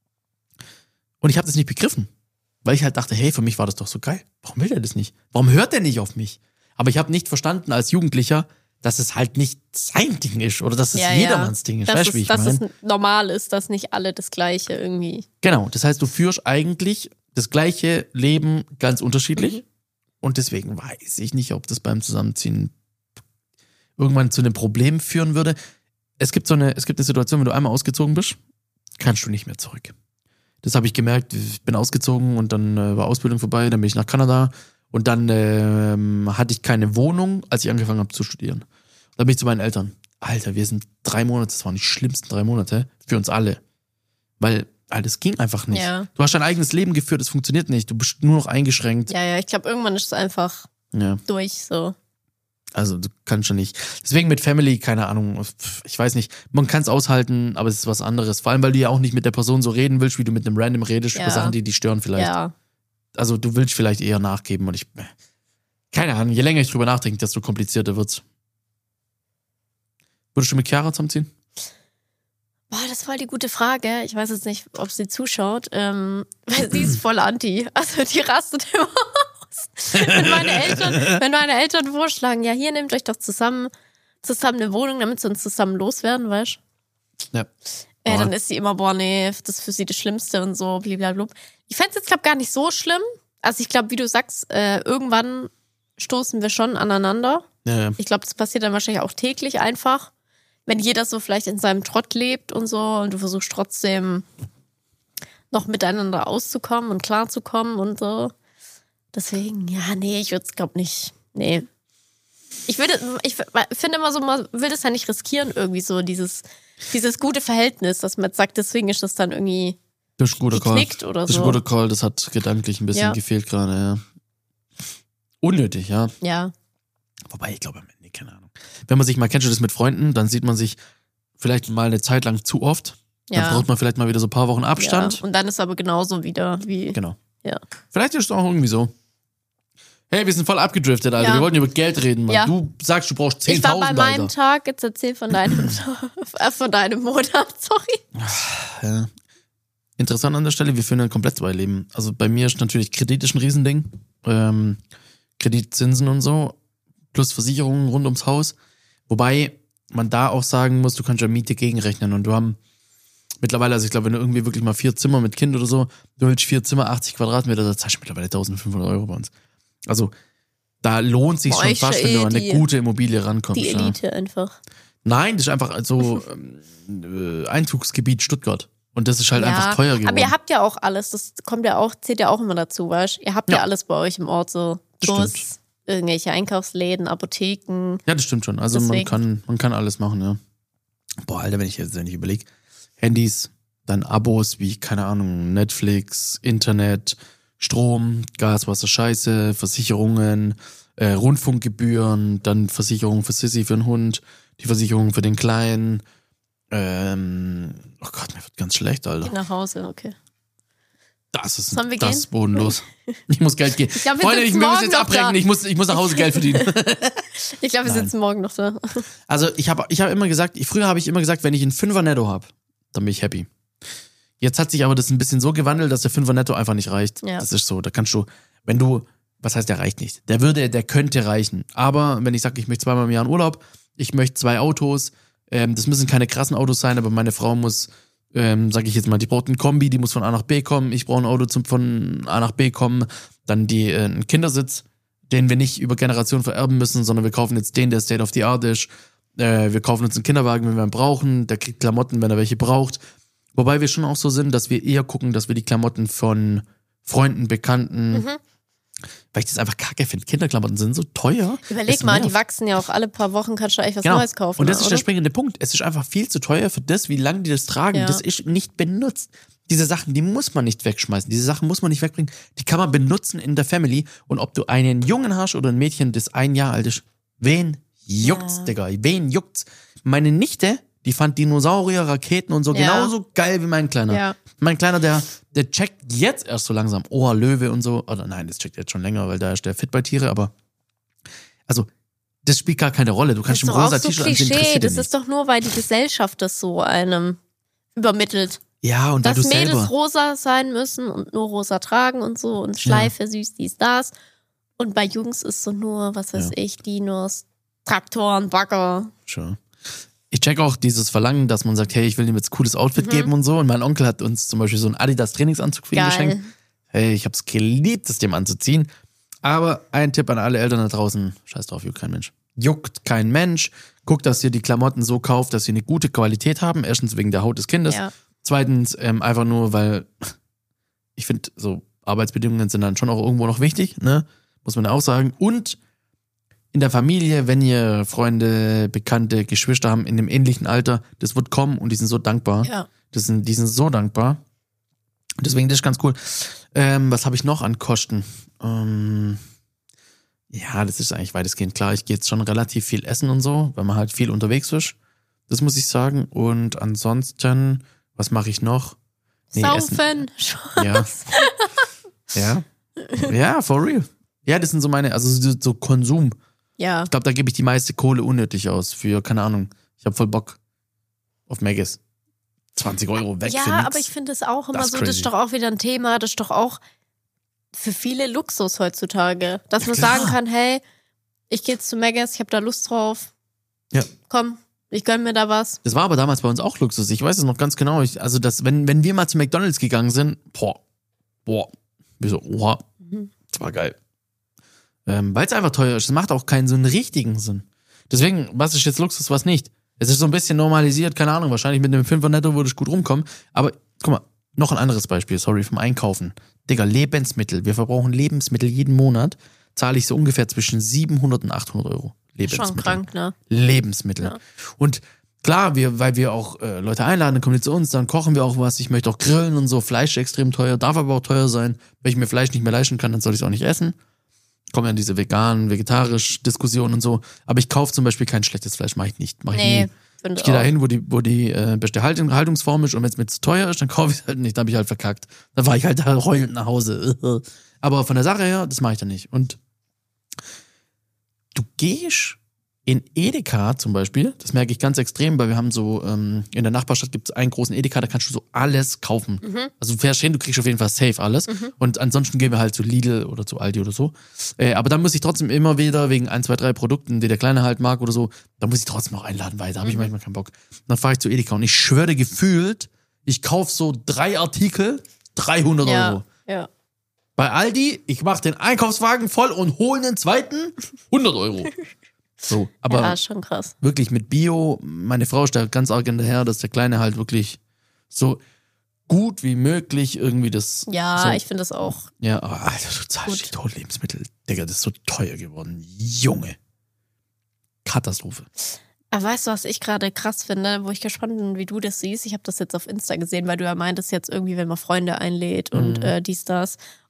Und ich habe das nicht begriffen. Weil ich halt dachte, hey, für mich war das doch so geil. Warum will der das nicht? Warum hört der nicht auf mich? Aber ich habe nicht verstanden als Jugendlicher, dass es halt nicht sein Ding ist oder dass es ja, jedermanns ja. Ding ist. Dass, weißt, es, wie ich dass mein? es normal ist, dass nicht alle das Gleiche irgendwie. Genau, das heißt, du führst eigentlich das gleiche Leben ganz unterschiedlich. Mhm. Und deswegen weiß ich nicht, ob das beim Zusammenziehen irgendwann zu einem Problem führen würde. Es gibt so eine, es gibt eine Situation, wenn du einmal ausgezogen bist, kannst du nicht mehr zurück. Das habe ich gemerkt. Ich bin ausgezogen und dann äh, war Ausbildung vorbei, dann bin ich nach Kanada und dann ähm, hatte ich keine Wohnung, als ich angefangen habe zu studieren. Dann bin ich zu meinen Eltern. Alter, wir sind drei Monate, das waren die schlimmsten drei Monate für uns alle. Weil, Alter, das ging einfach nicht. Ja. Du hast dein eigenes Leben geführt, es funktioniert nicht. Du bist nur noch eingeschränkt. Ja, ja, ich glaube, irgendwann ist es einfach ja. durch so. Also du kannst schon nicht. Deswegen mit Family, keine Ahnung, ich weiß nicht. Man kann es aushalten, aber es ist was anderes. Vor allem, weil du ja auch nicht mit der Person so reden willst, wie du mit einem Random redest, ja. über Sachen, die dich stören vielleicht. Ja. Also du willst vielleicht eher nachgeben und ich, keine Ahnung, je länger ich drüber nachdenke, desto komplizierter wird's. Würdest du mit Chiara zusammenziehen? Boah, das ist voll die gute Frage. Ich weiß jetzt nicht, ob sie zuschaut, ähm, weil sie ist voll anti. Also die rastet immer aus. Wenn meine Eltern, wenn meine Eltern vorschlagen, ja, hier nehmt euch doch zusammen, zusammen eine Wohnung, damit sie uns zusammen loswerden, weißt du? Ja. Äh, dann ist sie immer, boah, nee, das ist für sie das Schlimmste und so, blablabla. Ich fänd's jetzt, glaub gar nicht so schlimm. Also ich glaube, wie du sagst, äh, irgendwann stoßen wir schon aneinander. Ja, ja. Ich glaube, das passiert dann wahrscheinlich auch täglich einfach. Wenn jeder so vielleicht in seinem Trott lebt und so und du versuchst trotzdem noch miteinander auszukommen und klarzukommen und so. Deswegen, ja, nee, ich würde es, glaube nicht, nee. Ich würde, ich finde immer so, man will das ja nicht riskieren irgendwie so, dieses, dieses gute Verhältnis, dass man jetzt sagt, deswegen ist das dann irgendwie das ist ein guter geknickt Call. oder das so. Das ist ein guter Call, das hat gedanklich ein bisschen ja. gefehlt gerade, ja. Unnötig, ja. Ja. Wobei, ich glaube, am Ende, keine Ahnung. Wenn man sich mal kennt, das mit Freunden, dann sieht man sich vielleicht mal eine Zeit lang zu oft. Dann ja. braucht man vielleicht mal wieder so ein paar Wochen Abstand. Ja. Und dann ist aber genauso wieder wie. Genau. Ja. Vielleicht ist es auch irgendwie so. Hey, wir sind voll abgedriftet, Alter. Ja. Wir wollten über Geld reden, Mann. Ja. Du sagst, du brauchst zehntausend, Ich war bei meinem Alter. Tag, jetzt erzähl von deinem, äh, von deinem Monat, sorry. Ja. Interessant an der Stelle, wir führen ein komplett zwei Leben. Also bei mir ist natürlich Kredit ist ein Riesending. Ähm, Kreditzinsen und so. Plus Versicherungen rund ums Haus. Wobei man da auch sagen muss, du kannst ja Miete gegenrechnen. Und du haben mittlerweile, also ich glaube, wenn du irgendwie wirklich mal vier Zimmer mit Kind oder so, du willst vier Zimmer, achtzig Quadratmeter, da zahlst du mittlerweile eintausendfünfhund Euro bei uns. Also da lohnt sich schon fast, wenn du an eine die, gute Immobilie rankommst. Die Elite ja. einfach. Nein, das ist einfach so ähm, Einzugsgebiet Stuttgart. Und das ist halt ja, einfach teuer geworden. Aber ihr habt ja auch alles, das kommt ja auch, zählt ja auch immer dazu, weißt du? Ihr habt ja. ja alles bei euch im Ort, so Bus, Stimmt. irgendwelche Einkaufsläden, Apotheken. Ja, das stimmt schon. Also Deswegen. man kann, man kann alles machen, ja. Boah, Alter, wenn ich jetzt wenn ich überlege, Handys, dann Abos wie, keine Ahnung, Netflix, Internet, Strom, Gas, Wasser, Scheiße, Versicherungen, äh, Rundfunkgebühren, dann Versicherung für Sissy, für den Hund, die Versicherung für den Kleinen. Ähm, oh Gott, mir wird ganz schlecht, Alter. Geh nach Hause, okay. Das ist, Sollen wir das gehen? ist bodenlos. Ich muss Geld geben. Ich glaub, wir Freunde, ich sitzen wir müssen morgen jetzt noch abbrechen. da. Ich muss, ich muss nach Hause Geld verdienen. Ich glaube, wir Nein. sitzen morgen noch da. Also ich habe ich hab immer gesagt, ich, früher habe ich immer gesagt, wenn ich einen Fünfer netto habe, dann bin ich happy. Jetzt hat sich aber das ein bisschen so gewandelt, dass der Fünfer netto einfach nicht reicht. Ja. Das ist so, da kannst du, wenn du, was heißt, der reicht nicht? Der würde, der könnte reichen. Aber wenn ich sage, ich möchte zweimal im Jahr in Urlaub, ich möchte zwei Autos, ähm, das müssen keine krassen Autos sein, aber meine Frau muss, ähm, sage ich jetzt mal, die braucht ein Kombi, die muss von A nach B kommen, ich brauche ein Auto zum von A nach B kommen, dann die, äh, einen Kindersitz, den wir nicht über Generationen vererben müssen, sondern wir kaufen jetzt den, der State of the Art ist. Äh, wir kaufen uns einen Kinderwagen, wenn wir einen brauchen, der kriegt Klamotten, wenn er welche braucht. Wobei wir schon auch so sind, dass wir eher gucken, dass wir die Klamotten von Freunden, Bekannten, Mhm. weil ich das einfach kacke finde. Kinderklamotten sind so teuer. Überleg Es mal, nervt. die wachsen ja auch alle paar Wochen, kannst du echt was Genau. Neues kaufen. Und das ne, ist der oder? springende Punkt. Es ist einfach viel zu teuer für das, wie lange die das tragen. Ja. Das ist nicht benutzt. Diese Sachen, die muss man nicht wegschmeißen. Diese Sachen muss man nicht wegbringen. Die kann man benutzen in der Family. Und ob du einen Jungen hast oder ein Mädchen, das ein Jahr alt ist, wen juckt's, Ja. Digga? Wen juckt's? Meine Nichte, die fand Dinosaurier, Raketen und so Ja. genauso geil wie mein Kleiner. Ja. Mein Kleiner, der, der checkt jetzt erst so langsam. Oh, Löwe und so. Oder nein, das checkt jetzt schon länger, weil da ist der fit bei Tiere, aber also, das spielt gar keine Rolle. Du Das kannst ist im doch auch rosa so T-Shirt anziehen, Klischee. interessiert Das ihn ist doch nur, weil die Gesellschaft das so einem übermittelt. Ja, und weil Dass du Mädels selber. rosa sein müssen und nur rosa tragen und so und Schleife, süß, dies, das. Und bei Jungs ist so nur, was weiß Ja. ich, Dinos, Traktoren, Bagger. Sure. Ich check auch dieses Verlangen, dass man sagt, hey, ich will ihm jetzt ein cooles Outfit geben und so. Und mein Onkel hat uns zum Beispiel so einen Adidas Trainingsanzug für ihn Geil. geschenkt. Hey, ich hab's geliebt, das dem anzuziehen. Aber ein Tipp an alle Eltern da draußen, scheiß drauf, juckt kein Mensch. Juckt kein Mensch. Guckt, dass ihr die Klamotten so kauft, dass sie eine gute Qualität haben. Erstens wegen der Haut des Kindes. Ja. Zweitens ähm, einfach nur, weil ich finde, so Arbeitsbedingungen sind dann schon auch irgendwo noch wichtig, ne? Muss man auch sagen. Und in der Familie, wenn ihr Freunde, Bekannte, Geschwister haben in dem ähnlichen Alter, das wird kommen und die sind so dankbar. Ja. Das sind, die sind so dankbar. Deswegen, das ist ganz cool. Ähm, was habe ich noch an Kosten? Ähm, ja, das ist eigentlich weitestgehend klar. Ich gehe jetzt schon relativ viel essen und so, weil man halt viel unterwegs ist. Das muss ich sagen. Und ansonsten, was mache ich noch? Nee, Essen. Saufen. Ja. Ja. Ja, for real. Ja, das sind so meine, also so, so Konsum. Ja. Ich glaube, da gebe ich die meiste Kohle unnötig aus für, keine Ahnung, ich habe voll Bock auf Maggis. zwanzig Euro weg für Ja, nix. aber ich finde es auch immer Das ist so, das crazy. ist doch auch wieder ein Thema, das ist doch auch für viele Luxus heutzutage. Dass Ja, man klar. sagen kann, hey, ich gehe jetzt zu Maggis, ich habe da Lust drauf. Ja. Komm, ich gönn mir da was. Das war aber damals bei uns auch Luxus. Ich weiß es noch ganz genau. Ich, also, das, wenn, wenn wir mal zu McDonalds gegangen sind, boah, boah, wir so, oha, Mhm. das war geil. Ähm, Weil es einfach teuer ist. Es macht auch keinen so einen richtigen Sinn. Deswegen, was ist jetzt Luxus, was nicht? Es ist so ein bisschen normalisiert, keine Ahnung, wahrscheinlich mit einem Fünfer netto würde ich gut rumkommen. Aber guck mal, noch ein anderes Beispiel, sorry, vom Einkaufen. Digga, Lebensmittel. Wir verbrauchen Lebensmittel jeden Monat. Zahle ich so ungefähr zwischen siebenhundert und achthundert Euro. Lebensmittel. Schon krank, ne? Lebensmittel. Ja. Und klar, wir, weil wir auch äh, Leute einladen, dann kommen die zu uns, dann kochen wir auch was. Ich möchte auch grillen und so. Fleisch ist extrem teuer, darf aber auch teuer sein. Wenn ich mir Fleisch nicht mehr leisten kann, dann soll ich es auch nicht essen. Kommen ja diese vegan, vegetarisch Diskussionen und so. Aber ich kaufe zum Beispiel kein schlechtes Fleisch, mache ich nicht. Mach ich Nee, nie. finde Ich gehe da auch. hin, wo die, wo die äh, beste Haltung, Haltungsform ist und wenn es mir zu teuer ist, dann kaufe ich es halt nicht. Dann habe ich halt verkackt. Dann war ich halt da heulend nach Hause. Aber von der Sache her, das mache ich dann nicht. Und du gehst in Edeka zum Beispiel, das merke ich ganz extrem, weil wir haben so, ähm, in der Nachbarstadt gibt es einen großen Edeka, da kannst du so alles kaufen. Also du fährst hin, du kriegst auf jeden Fall safe alles. Und ansonsten gehen wir halt zu Lidl oder zu Aldi oder so. Äh, aber dann muss ich trotzdem immer wieder wegen ein, zwei, drei Produkten, die der Kleine halt mag oder so, da muss ich trotzdem noch einladen, weil da habe ich manchmal keinen Bock. Dann fahre ich zu Edeka und ich schwöre gefühlt, ich kaufe so drei Artikel, dreihundert Euro. Ja, ja. Bei Aldi, ich mache den Einkaufswagen voll und hole einen zweiten, hundert Euro. So, aber ja, schon krass. wirklich mit Bio, meine Frau ist da ganz arg hinterher, dass der Kleine halt wirklich so gut wie möglich irgendwie das. Ja, so, ich finde das auch. Ja, aber Alter, du zahlst die tot Lebensmittel. Digga, das ist so teuer geworden. Junge. Katastrophe. Aber weißt du, was ich gerade krass finde, wo ich gespannt bin, wie du das siehst? Ich habe das jetzt auf Insta gesehen, weil du ja meintest jetzt irgendwie, wenn man Freunde einlädt und Mhm. äh, dies, das.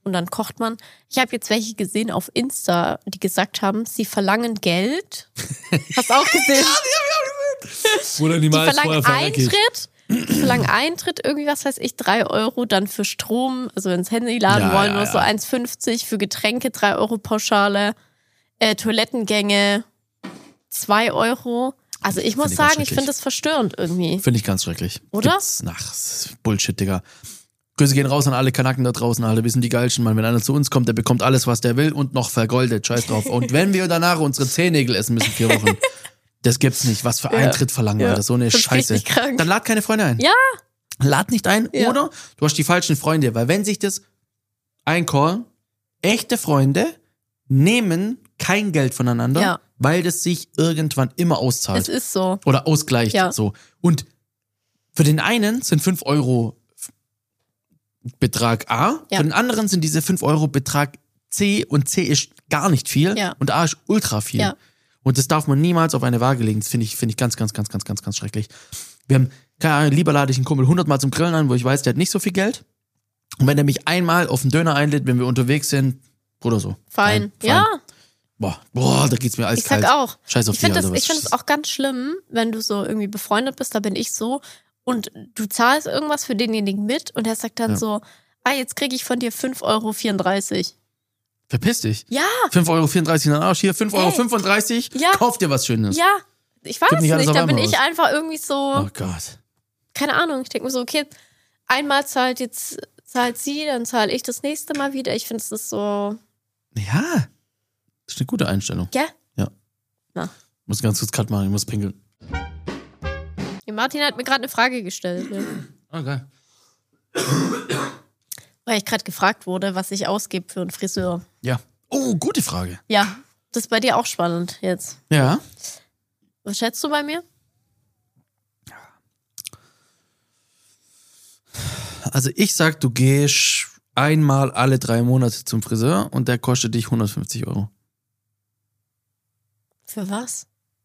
Und dann kocht man. Ich habe jetzt welche gesehen auf Insta, die gesagt haben, sie verlangen Geld. Hast du auch gesehen? Wo dann die, Die Malz verlangen vorher verreckt. Eintritt. Die verlangen Eintritt, irgendwie, was weiß ich, drei Euro. Dann für Strom, also ins Handy laden Ja, wollen, ja, nur ja. so eins fünfzig. Für Getränke drei Euro Pauschale. Äh, Toilettengänge zwei Euro. Also ich muss Find ich ganz sagen, ich finde das verstörend irgendwie. Finde ich ganz schrecklich. Oder? Gibt's, ach, das ist Bullshit, Digga. Grüße gehen raus an alle Kanaken da draußen, alle. Wir sind die Geilsten, Mann. Wenn einer zu uns kommt, der bekommt alles, was der will und noch vergoldet. Scheiß drauf. Und wenn wir danach unsere Zehennägel essen müssen, vier Wochen, das gibt's nicht. Was für Eintritt verlangen, Ja. Alter. So eine Das ist Scheiße. richtig krank. Dann lad keine Freunde ein. Ja. Lad nicht ein Ja. oder du hast die falschen Freunde. Weil wenn sich das eincallen, echte Freunde nehmen kein Geld voneinander, Ja. weil das sich irgendwann immer auszahlt. Es ist so. Oder ausgleicht. Ja. So. Und für den einen sind fünf Euro Betrag A, Ja. für den anderen sind diese fünf Euro Betrag C und C ist gar nicht viel Ja. und A ist ultra viel. Ja. Und das darf man niemals auf eine Waage legen. Das finde ich, finde ich ganz, ganz, ganz, ganz, ganz, ganz schrecklich. Wir haben, keine Ahnung, lieber lade ich einen Kumpel hundertmal zum Grillen ein, wo ich weiß, der hat nicht so viel Geld. Und wenn er mich einmal auf einen Döner einlädt, wenn wir unterwegs sind, oder so. Fein. Fein. Ja. Boah, boah, da geht's mir Ich eiskalt. sag auch. Scheiß auf Ich finde die, das, Alter, ich was- find das auch ganz schlimm, wenn du so irgendwie befreundet bist, da bin ich so, und du zahlst irgendwas für denjenigen mit und er sagt dann Ja. so, ah, jetzt kriege ich von dir fünf Euro vierunddreißig. Verpiss dich. Ja, fünf Euro vierunddreißig in den Arsch, hier fünf Euro Hey. fünfunddreißig, Ja. kauf dir was Schönes. ja, ich weiß Gib nicht alles nicht, auf da bin einmal ich aus. einfach irgendwie so, Oh Gott. keine Ahnung, ich denke mir so, okay, einmal zahlt jetzt, zahlt sie, dann zahle ich das nächste Mal wieder. Ich finde es ist so, Ja, das ist eine gute Einstellung. gell? Ich muss ganz kurz Cut machen, ich muss pinkeln. Die Martin hat mir gerade eine Frage gestellt, ja. Okay. Weil ich gerade gefragt wurde, was ich ausgebe für einen Friseur. Ja. Oh, gute Frage. Ja, das ist bei dir auch spannend jetzt. Ja. Was schätzt du bei mir? Also ich sag, du gehst einmal alle drei Monate zum Friseur und der kostet dich hundertfünfzig Euro. Für was?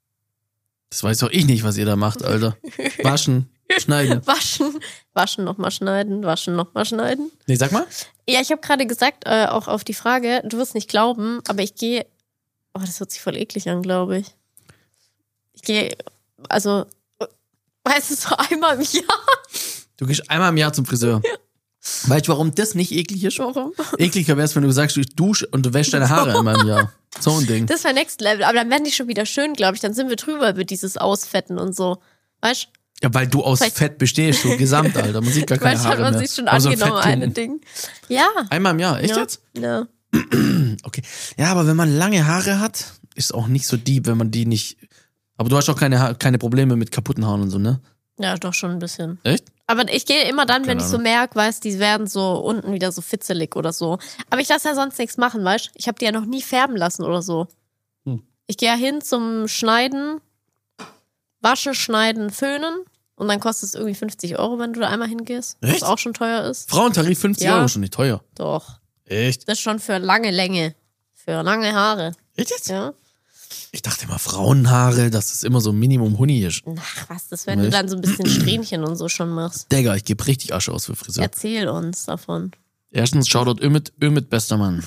Das weiß doch ich nicht, was ihr da macht, Alter. Waschen, schneiden. Waschen, waschen, nochmal schneiden, waschen, nochmal schneiden. Nee, sag mal. Ja, ich habe gerade gesagt, äh, auch auf die Frage, du wirst nicht glauben, aber ich gehe, oh, das hört sich voll eklig an, glaube ich. Ich gehe, also, weißt du, so einmal im Jahr. Du gehst einmal im Jahr zum Friseur. Weißt du, warum das nicht eklig ist? Warum? Ekliger wär's, wenn du sagst, ich dusche und du wäschst deine Haare einmal im Jahr. So ein Ding. Das wäre Next Level, aber dann werden die schon wieder schön, glaube ich. Dann sind wir drüber über dieses Ausfetten und so. Weißt Ja, weil du aus Vielleicht- Fett bestehst, so gesamt, Alter. Man sieht gar du, keine weißt, hat Haare man mehr. sich schon Aber so ein angenommen, Fettklumpen. eine Ding. Ja. Einmal im Jahr, echt ja. jetzt? Ja. Okay. Ja, aber wenn man lange Haare hat, ist auch nicht so deep, wenn man die nicht. Aber du hast auch keine, Ha- keine Probleme mit kaputten Haaren und so, ne? Ja, doch schon ein bisschen. Echt? Aber ich gehe immer dann, wenn Keine ich so merke, weißt, die werden so unten wieder so fitzelig oder so. Aber ich lasse ja sonst nichts machen, weißt? Ich habe die ja noch nie färben lassen oder so. Hm. Ich gehe ja hin zum Schneiden, wasche, schneiden, föhnen und dann kostet es irgendwie fünfzig Euro, wenn du da einmal hingehst. Echt? Was auch schon teuer ist. Frauentarif fünfzig Ja. Euro, schon nicht teuer. Doch. Echt? Das ist schon für lange Länge. Für lange Haare. Echt jetzt? Ja. Ich dachte immer, Frauenhaare, dass das immer so Minimum Huni ist. Ach, was, das, wenn du Echt? dann so ein bisschen Strähnchen und so schon machst. Digga, ich gebe richtig Asche aus für Friseur. Erzähl uns davon. Erstens, Shoutout Ümit, Ümit, bester Mann.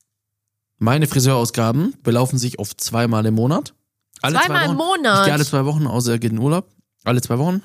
Meine Friseurausgaben belaufen sich auf zweimal im Monat. Alle Zweimal zwei im Wochen. Monat? Ich gehe alle zwei Wochen, außer er geht in Urlaub. Alle zwei Wochen.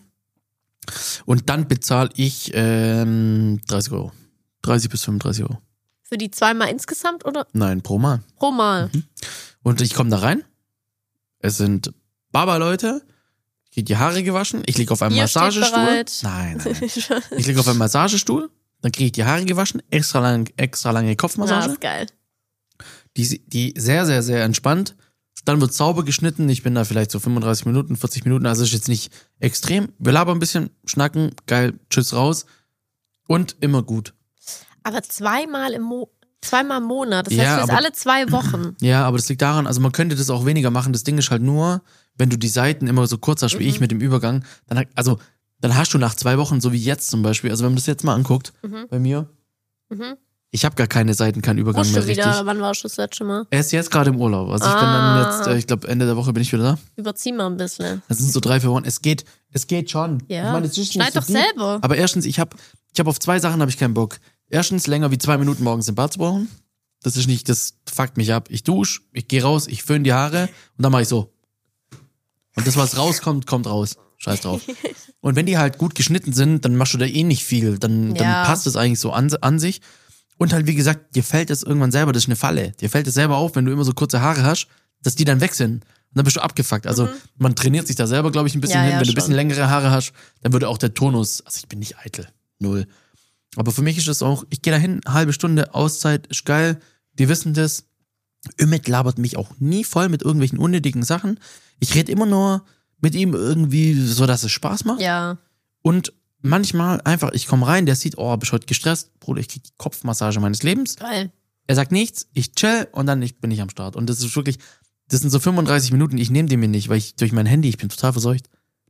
Und dann bezahle ich ähm, dreißig Euro. dreißig bis fünfunddreißig Euro. Für die zweimal insgesamt oder Nein, pro Mal. pro Mal? Und ich komme da rein. Es sind Barberleute. Ich kriege die Haare gewaschen. Ich liege auf einem Bier steht Massagestuhl. bereit. Nein, nein, nein. Ich liege auf einem Massagestuhl. Dann kriege ich die Haare gewaschen. Extra, lang, extra lange Na, Kopfmassage. ist geil. Die, die sehr, sehr, sehr entspannt. Dann wird sauber geschnitten. Ich bin da vielleicht so fünfunddreißig Minuten, vierzig Minuten. Also ist jetzt nicht extrem. Wir labern ein bisschen, schnacken, geil, tschüss raus. Und immer gut. Aber zweimal im Mo zweimal im Monat. Das Ja, heißt, das ist aber- alle zwei Wochen. Ja, aber das liegt daran, also man könnte das auch weniger machen. Das Ding ist halt nur, wenn du die Seiten immer so kurz hast wie ich mit dem Übergang, dann, hat- also, dann hast du nach zwei Wochen, so wie jetzt zum Beispiel, also wenn man das jetzt mal anguckt, Mhm. bei mir, Mhm. ich habe gar keine Seiten, keinen Übergang Musst mehr du richtig. wieder, wann warst du das letzte Mal? Er ist jetzt gerade im Urlaub. Also ich bin Ah. dann jetzt, äh, ich glaube Ende der Woche bin ich wieder da. Überzieh mal ein bisschen. Das sind so drei, vier Wochen. Es geht, es geht schon. Ja. Ich meine, es ist Schneid nicht so doch deep. selber. Aber erstens, ich habe ich hab auf zwei Sachen habe ich keinen Bock. erstens länger wie zwei Minuten morgens im Bad zu brauchen. Das ist nicht, das fuckt mich ab. Ich dusche, ich gehe raus, ich föhne die Haare und dann mache ich so. Und das, was rauskommt, kommt raus. Scheiß drauf. Und wenn die halt gut geschnitten sind, dann machst du da eh nicht viel. Dann, dann Ja. passt es eigentlich so an, an sich. Und halt, wie gesagt, dir fällt es irgendwann selber, das ist eine Falle. Dir fällt es selber auf, wenn du immer so kurze Haare hast, dass die dann weg sind. Und dann bist du abgefuckt. Also man trainiert sich da selber, glaube ich, ein bisschen Ja, hin. ja, Wenn du ein bisschen schon. längere Haare hast, dann würde auch der Tonus, also ich bin nicht eitel, null. Aber für mich ist das auch, ich gehe da hin, halbe Stunde, Auszeit, ist geil, die wissen das. Ümit labert mich auch nie voll mit irgendwelchen unnötigen Sachen. Ich rede immer nur mit ihm irgendwie so, dass es Spaß macht. Ja. Und manchmal einfach, ich komme rein, der sieht, oh, bist heute gestresst, Bruder, ich krieg die Kopfmassage meines Lebens. Geil. Er sagt nichts, ich chill und dann ich, bin ich am Start. Und das ist wirklich, das sind so fünfunddreißig Minuten, ich nehme die mir nicht, weil ich durch mein Handy, ich bin total verseucht.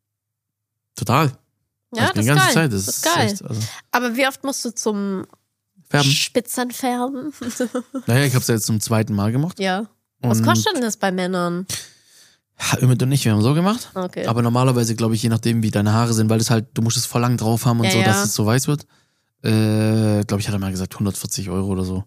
Total. Ja, ich bin das die ist ganze geil. Zeit, Das das ist geil. echt, also, Aber wie oft musst du zum färben. Spitzern färben? Naja, ich habe es ja jetzt zum zweiten Mal gemacht. Ja. Was Und- kostet denn das bei Männern? Ja, Ümit und ich, wir haben so gemacht. Okay. Aber normalerweise, glaube ich, je nachdem, wie deine Haare sind, weil das halt, du musst es voll lang drauf haben und Ja, so, ja. dass es so weiß wird. Äh, glaube ich, hat er mal gesagt, hundertvierzig Euro oder so.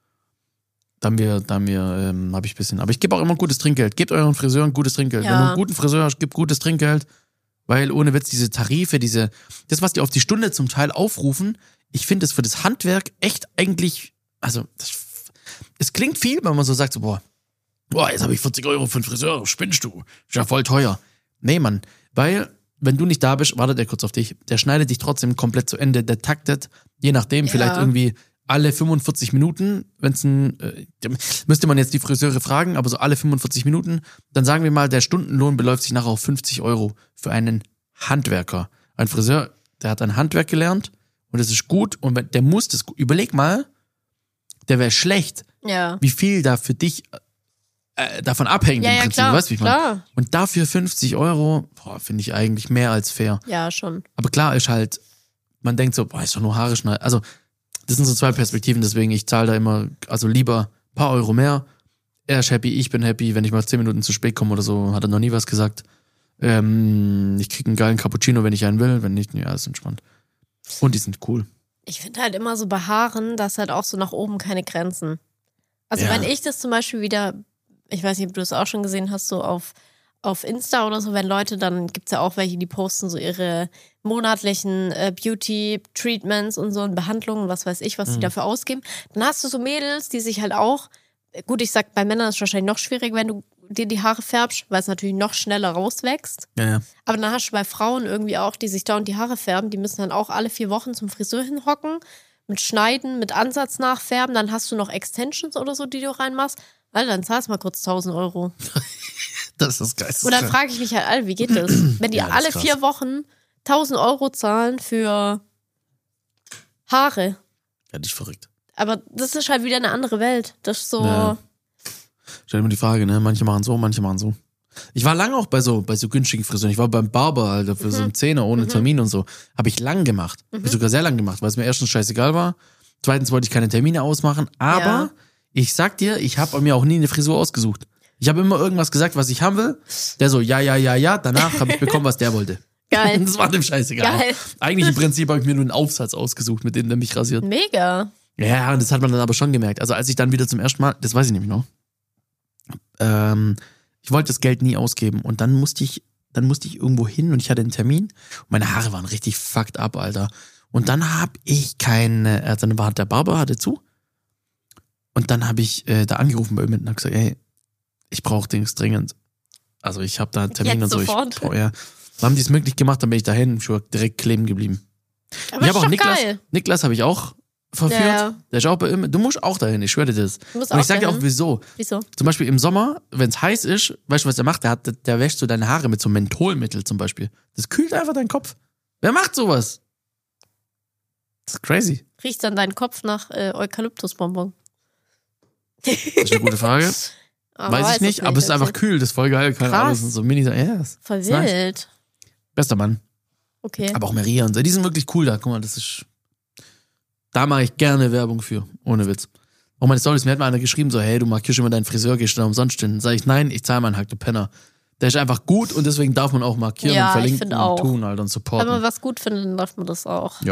Da haben wir, da haben wir, ähm, habe ich ein bisschen. Aber ich gebe auch immer gutes Trinkgeld. Gebt euren Friseuren gutes Trinkgeld. Ja. Wenn du einen guten Friseur hast, gib gutes Trinkgeld. Weil ohne Witz, diese Tarife, diese, das, was die auf die Stunde zum Teil aufrufen, ich finde es für das Handwerk echt eigentlich, also, das, es klingt viel, wenn man so sagt, so, boah, boah, jetzt habe ich vierzig Euro für einen Friseur, spinnst du? Ist ja voll teuer. Nee, Mann, weil, wenn du nicht da bist, wartet er kurz auf dich. Der schneidet dich trotzdem komplett zu Ende, der taktet, je nachdem, Ja. vielleicht irgendwie alle fünfundvierzig Minuten, wenn es ein, äh, müsste man jetzt die Friseure fragen, aber so alle fünfundvierzig Minuten, dann sagen wir mal, der Stundenlohn beläuft sich nachher auf fünfzig Euro für einen Handwerker. Ein Friseur, der hat ein Handwerk gelernt und das ist gut und wenn, der muss das, überleg mal, der wäre schlecht, Ja. wie viel da für dich äh, davon abhängt Ja, im ja, Prinzip, klar. weißt du, wie ich meine? Klar. Und dafür fünfzig Euro, boah, finde ich eigentlich mehr als fair. Ja, schon. Aber klar ist halt, man denkt so, boah, ist doch nur Haare schneiden. Also, das sind so zwei Perspektiven, deswegen ich zahle da immer, also lieber ein paar Euro mehr. Er ist happy, ich bin happy. Wenn ich mal zehn Minuten zu spät komme oder so, hat er noch nie was gesagt. Ähm, ich kriege einen geilen Cappuccino, wenn ich einen will. Wenn nicht, ja, alles entspannt. Und die sind cool. Ich finde halt immer so bei Haaren, dass halt auch so nach oben keine Grenzen. Also Ja. wenn ich das zum Beispiel wieder, ich weiß nicht, ob du das auch schon gesehen hast, so auf, auf Insta oder so, wenn Leute, dann gibt's ja auch welche, die posten so ihre monatlichen äh, Beauty-Treatments und so und Behandlungen, was weiß ich, was die dafür ausgeben. Dann hast du so Mädels, die sich halt auch, gut, ich sag, bei Männern ist es wahrscheinlich noch schwierig, wenn du dir die Haare färbst, weil es natürlich noch schneller rauswächst. Ja, ja. Aber dann hast du bei Frauen irgendwie auch, die sich dauernd die Haare färben, die müssen dann auch alle vier Wochen zum Friseur hinhocken, mit Schneiden, mit Ansatz nachfärben, dann hast du noch Extensions oder so, die du reinmachst. Alter, dann zahlst du mal kurz tausend Euro. Das ist geil. Und dann frage ich mich halt, Alter, wie geht das? Wenn die Ja, das ist alle krass. vier Wochen tausend Euro zahlen für Haare. Ja, das ist verrückt. Aber das ist halt wieder eine andere Welt. Das ist so, Ja. Stell dir mal die Frage, ne? Manche machen so, manche machen so. Ich war lange auch bei so, bei so günstigen Friseuren. Ich war beim Barber, Alter, für so einen Zehner ohne Termin und so. Habe ich lang gemacht. Hab ich sogar sehr lang gemacht, weil es mir erstens scheißegal war. Zweitens wollte ich keine Termine ausmachen. Aber Ja. ich sag dir, ich habe mir auch nie eine Frisur ausgesucht. Ich habe immer irgendwas gesagt, was ich haben will. Der so, ja, ja, ja, ja. Danach habe ich bekommen, was der wollte. Geil. Das war dem scheißegal. Geil. Eigentlich im Prinzip habe ich mir nur einen Aufsatz ausgesucht, mit dem der mich rasiert. mega. Ja, und das hat man dann aber schon gemerkt. Also als ich dann wieder zum ersten Mal, das weiß ich nämlich noch, ähm, ich wollte das Geld nie ausgeben und dann musste ich, dann musste ich irgendwo hin und ich hatte einen Termin und meine Haare waren richtig fucked up, Alter. Und dann hab ich keine, also dann war der Barber, hatte zu und dann habe ich äh, da angerufen bei ihm und hab gesagt, ey, ich brauche Dings dringend. Also ich habe da einen Termin Jetzt und so. sofort? Ich, boah, ja. Dann haben die es möglich gemacht, dann bin ich dahin, ich war direkt kleben geblieben. Aber Ich ist habe auch doch Niklas, geil. Niklas habe ich auch verführt. Ja, ja. Der ist auch bei ihm. Du musst auch dahin, ich schwöre dir das. Du musst Und auch ich sag dir auch dahin. wieso. Wieso? Zum Beispiel im Sommer, wenn es heiß ist, weißt du, was der macht? Der, hat, der wäscht so deine Haare mit so Mentholmittel zum Beispiel. Das kühlt einfach deinen Kopf. Wer macht sowas? Das ist crazy. Riecht dann dein Kopf nach äh, Eukalyptusbonbon? Das ist eine gute Frage. Aber Weiß ich nicht, aber es ist einfach okay. kühl. Das ist voll geil. Keine Krass. Ahnung, das sind so Mini. Ja, das Voll ist nice. wild. Bester Mann. Okay. Aber auch Maria und so. Die sind wirklich cool da. Guck mal, das ist. Da mache ich gerne Werbung für. Ohne Witz. Auch meine Storys, mir hat mal einer geschrieben, so, hey, du markierst immer deinen Friseur, gehst du da umsonst hin. Sag ich, nein, ich zahle meinen Hack, du Penner. Der ist einfach gut und deswegen darf man auch markieren Ja, und ich verlinken finde und auch. tun, Alter, und Wenn supporten. man was gut findet, dann darf man das auch. Ja.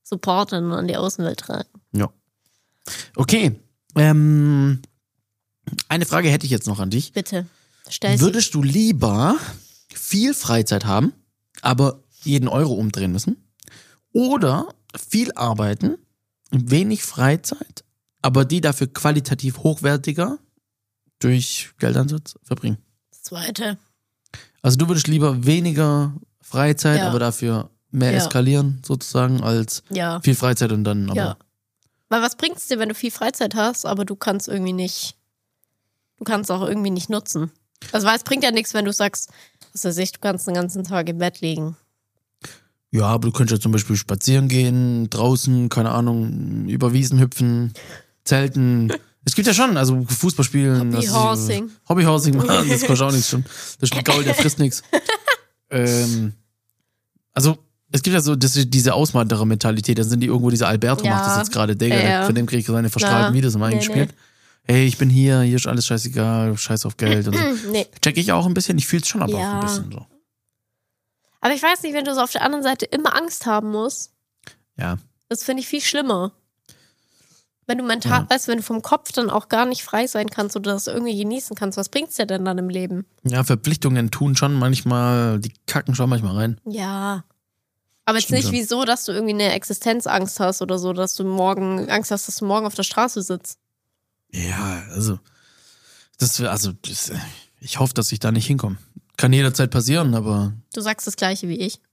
supporten und an die Außenwelt tragen. Ja. Okay. Ähm, eine Frage hätte ich jetzt noch an dich. Bitte, stell sie. Würdest du lieber viel Freizeit haben, aber jeden Euro umdrehen müssen? Oder viel arbeiten, wenig Freizeit, aber die dafür qualitativ hochwertiger durch Geldeinsatz verbringen? Das Zweite. Also du würdest lieber weniger Freizeit, Ja. aber dafür mehr Ja. eskalieren sozusagen, als Ja. viel Freizeit und dann aber... Ja. Weil was bringt es dir, wenn du viel Freizeit hast, aber du kannst irgendwie nicht, du kannst auch irgendwie nicht nutzen. Also weil es bringt ja nichts, wenn du sagst, was weiß ich, du kannst den ganzen Tag im Bett liegen. Ja, aber du könntest ja zum Beispiel spazieren gehen, draußen, keine Ahnung, über Wiesen hüpfen, zelten. Es gibt ja schon, also Fußball spielen. das ist- Hobbyhorsing. Hobbyhorsing, Mann, das kostet auch nichts schon. Das ist ein Gaul, der frisst nichts. Ähm, also, es gibt ja so das, diese Auswanderer-Mentalität, dann sind die irgendwo, dieser Alberto Ja. macht das jetzt gerade, Digga, Ja. von dem kriege ich seine verstrahlten Ja. Videos im Nee, eingespielt. Hey, ich bin hier, hier ist alles scheißegal, scheiß auf Geld und so. Nee. Check ich auch ein bisschen, ich fühle es schon aber Ja. auch ein bisschen so. Aber ich weiß nicht, wenn du so auf der anderen Seite immer Angst haben musst, Ja. das finde ich viel schlimmer. Wenn du mental, Ja. weißt du, wenn du vom Kopf dann auch gar nicht frei sein kannst oder das irgendwie genießen kannst, was bringt's dir denn dann im Leben? Ja, Verpflichtungen tun schon manchmal, die kacken schon manchmal rein. Ja. Aber jetzt Stimmt nicht schon. wieso, dass du irgendwie eine Existenzangst hast oder so, dass du morgen Angst hast, dass du morgen auf der Straße sitzt. Ja, also, das, also, das, ich hoffe, dass ich da nicht hinkomme. Kann jederzeit passieren, aber. Du sagst das Gleiche wie ich.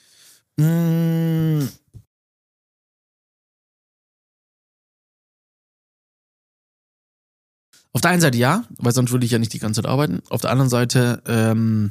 Mh, auf der einen Seite ja, weil sonst würde ich ja nicht die ganze Zeit arbeiten. Auf der anderen Seite, ähm,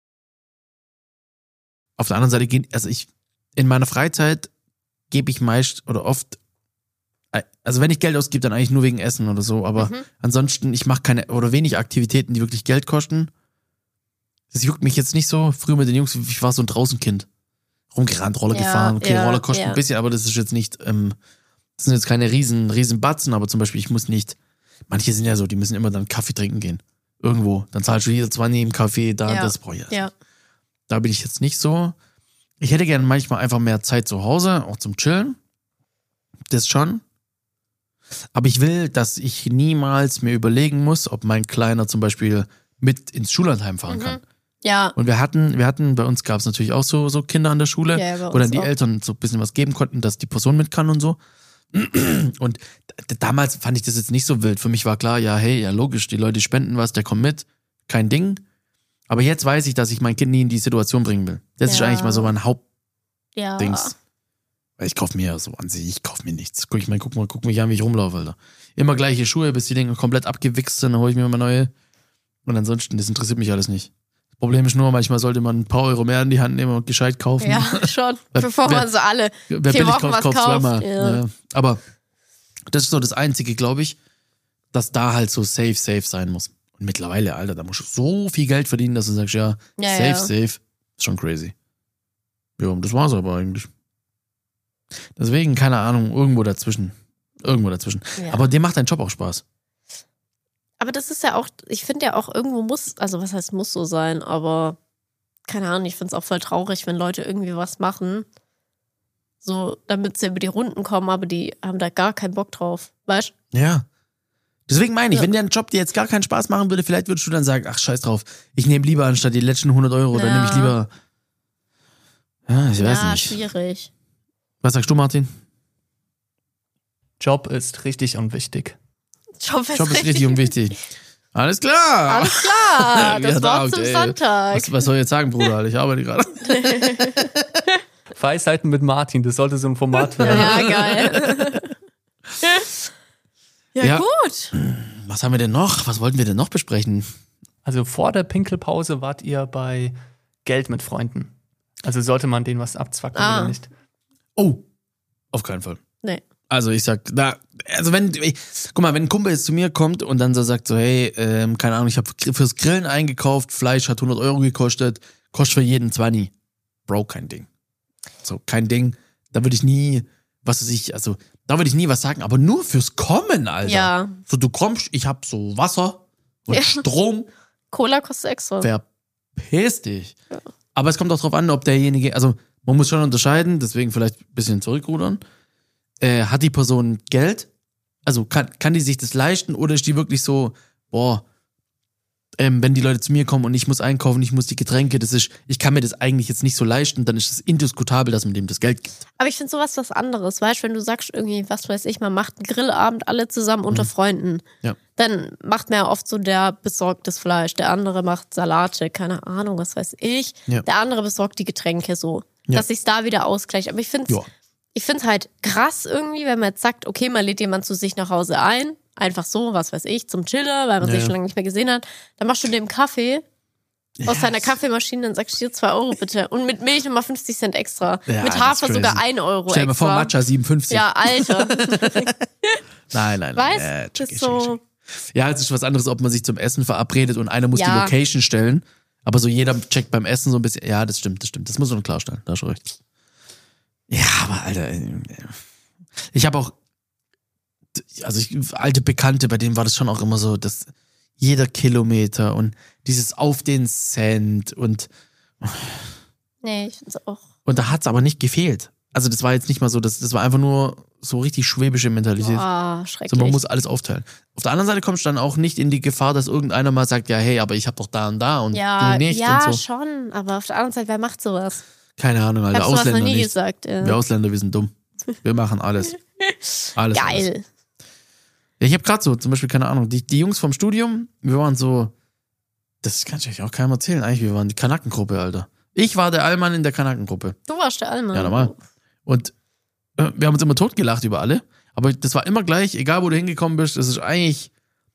auf der anderen Seite gehen, also ich, in meiner Freizeit gebe ich meist oder oft, also wenn ich Geld ausgebe, dann eigentlich nur wegen Essen oder so, aber Mhm. ansonsten, ich mache keine oder wenig Aktivitäten, die wirklich Geld kosten. Das juckt mich jetzt nicht so. Früher mit den Jungs, ich war so ein Draußenkind. Rumgerannt, Roller Ja, gefahren. Okay, ja, Roller kosten ja. ein bisschen, aber das ist jetzt nicht, ähm, das sind jetzt keine riesen, riesen Batzen, aber zum Beispiel, ich muss nicht, manche sind ja so, die müssen immer dann Kaffee trinken gehen. Irgendwo. Dann zahlst du hier zwanzig im Kaffee, da, Ja, das brauche ich. Ja. Da bin ich jetzt nicht so. Ich hätte gerne manchmal einfach mehr Zeit zu Hause, auch zum Chillen. Das schon. Aber ich will, dass ich niemals mir überlegen muss, ob mein Kleiner zum Beispiel mit ins Schullandheim fahren Mhm. kann. Ja. Und wir hatten, wir hatten, bei uns gab es natürlich auch so, so Kinder an der Schule, Ja, bei wo dann uns die auch. Eltern so ein bisschen was geben konnten, dass die Person mit kann und so. Und d- damals fand ich das jetzt nicht so wild. Für mich war klar, ja, hey, ja, logisch, die Leute spenden was, der kommt mit. Kein Ding. Aber jetzt weiß ich, dass ich mein Kind nie in die Situation bringen will. Das ist Ja. eigentlich mal so mein Hauptdings. Ja. Weil ich kauf mir so an sich, ich kauf mir nichts. Guck, ich mein, guck mal, guck mich an, wie ich rumlaufe, Alter. Immer gleiche Schuhe, bis die Dinge komplett abgewichst sind, dann hole ich mir immer neue. Und ansonsten, das interessiert mich alles nicht. Das Problem ist nur, manchmal sollte man ein paar Euro mehr in die Hand nehmen und gescheit kaufen. Ja, schon. Wer- Bevor wer- man so alle Wer vier billig Wochen kauft, was kauft kauft. zweimal. Ja. Ja. Aber das ist so das Einzige, glaube ich, dass da halt so safe, safe sein muss. Und mittlerweile, Alter, da musst du so viel Geld verdienen, dass du sagst, ja, Ja, safe, ja. safe. Ist schon crazy. Ja, und das war's aber eigentlich. Deswegen, keine Ahnung, irgendwo dazwischen. Irgendwo dazwischen. Ja. Aber dir macht dein Job auch Spaß. Aber das ist ja auch, ich finde ja auch irgendwo muss, also was heißt muss so sein, aber keine Ahnung, ich finde es auch voll traurig, wenn Leute irgendwie was machen, so damit sie über die Runden kommen, aber die haben da gar keinen Bock drauf, weißt Ja. Deswegen meine ich, Ja. wenn dir ein Job dir jetzt gar keinen Spaß machen würde, vielleicht würdest du dann sagen, ach, scheiß drauf, ich nehme lieber anstatt die letzten hundert Euro, dann Ja. nehme ich lieber. Ja, ich weiß Ja, nicht. schwierig. Was sagst du, Martin? Job ist richtig und wichtig. Job ist, Job ist richtig und wichtig. Alles klar. Alles klar, das Ja, da, Wort zum okay. Sonntag. Was, was soll ich jetzt sagen, Bruder? Alter? Ich arbeite gerade. Weisheiten mit Martin, das sollte so ein Format werden. Ja, geil. ja, Ja. gut. Was haben wir denn noch? Was wollten wir denn noch besprechen? Also vor der Pinkelpause wart ihr bei Geld mit Freunden. Also sollte man denen was abzwacken Ah. oder nicht? Oh, auf keinen Fall. Nee. Also ich sag, na, also wenn, ich, guck mal, wenn ein Kumpel jetzt zu mir kommt und dann so sagt so, hey, ähm, keine Ahnung, ich habe fürs Grillen eingekauft, Fleisch hat hundert Euro gekostet, kostet für jeden zwanzig. Bro, kein Ding. So, kein Ding. Da würde ich nie, was weiß ich, also, da würde ich nie was sagen, aber nur fürs Kommen, Alter. Ja. So, du kommst, ich hab so Wasser und Ja. Strom, Cola kostet extra. verpiss dich. Aber es kommt auch drauf an, ob derjenige, also man muss schon unterscheiden, deswegen vielleicht ein bisschen zurückrudern. Äh, hat die Person Geld? Also kann, kann die sich das leisten oder ist die wirklich so, boah, ähm, wenn die Leute zu mir kommen und ich muss einkaufen, ich muss die Getränke, das ist, ich kann mir das eigentlich jetzt nicht so leisten, dann ist es indiskutabel, dass man dem das Geld gibt. Aber ich finde sowas was anderes, weißt du, wenn du sagst irgendwie, was weiß ich, man macht einen Grillabend alle zusammen unter Freunden, Ja. dann macht man ja oft so, der besorgt das Fleisch, der andere macht Salate, keine Ahnung, was weiß ich, Ja. der andere besorgt die Getränke so, Ja. dass sich's da wieder ausgleicht. Aber ich finde Ja. ich finde es halt krass irgendwie, wenn man jetzt sagt, okay, man lädt jemanden zu sich nach Hause ein, einfach so, was weiß ich, zum Chillen, weil man Ja, sich ja. schon lange nicht mehr gesehen hat, dann machst du dem Kaffee aus deiner Kaffeemaschine, dann sagst du dir zwei Euro bitte und mit Milch nochmal fünfzig Cent extra. Ja, mit das Hafer ist sogar crazy. ein Euro Stell dir mal extra. vor, Matcha siebenundfünfzig. Ja, Alter. Nein, nein, nein. Weißt Äh, du, check das ich, ist so... check ich. Ja, es ist was anderes, ob man sich zum Essen verabredet und einer muss Ja. die Location stellen. Aber so jeder checkt beim Essen so ein bisschen. Ja, das stimmt, das stimmt. Das muss man klarstellen. Da hast du recht. Ja, aber Alter, äh, ich habe auch, also ich, alte Bekannte, bei denen war das schon auch immer so, dass jeder Kilometer und dieses auf den Cent und, Nee, ich finde es auch... und da hat's aber nicht gefehlt. Also das war jetzt nicht mal so, das, das war einfach nur so richtig schwäbische Mentalität. Ah, So, schrecklich. man muss alles aufteilen. Auf der anderen Seite kommst du dann auch nicht in die Gefahr, dass irgendeiner mal sagt, ja, hey, aber ich hab doch da und da und ja, du nicht ja, und so. schon, aber auf der anderen Seite, wer macht sowas? Keine Ahnung, Ich Alter, hab sowas noch Ausländer nie nicht. gesagt. Ja. Wir Ausländer, wir sind dumm. Wir machen alles. Alles. Alles. Geil. Ja, ich habe gerade so, zum Beispiel, keine Ahnung, die, die Jungs vom Studium, wir waren so, das kann ich euch auch keinem erzählen, eigentlich, wir waren die Kanackengruppe, Alter. Ich war der Allmann in der Kanackengruppe. Du warst der Allmann. Ja, normal. Und äh, wir haben uns immer totgelacht über alle, aber das war immer gleich, egal wo du hingekommen bist, das ist eigentlich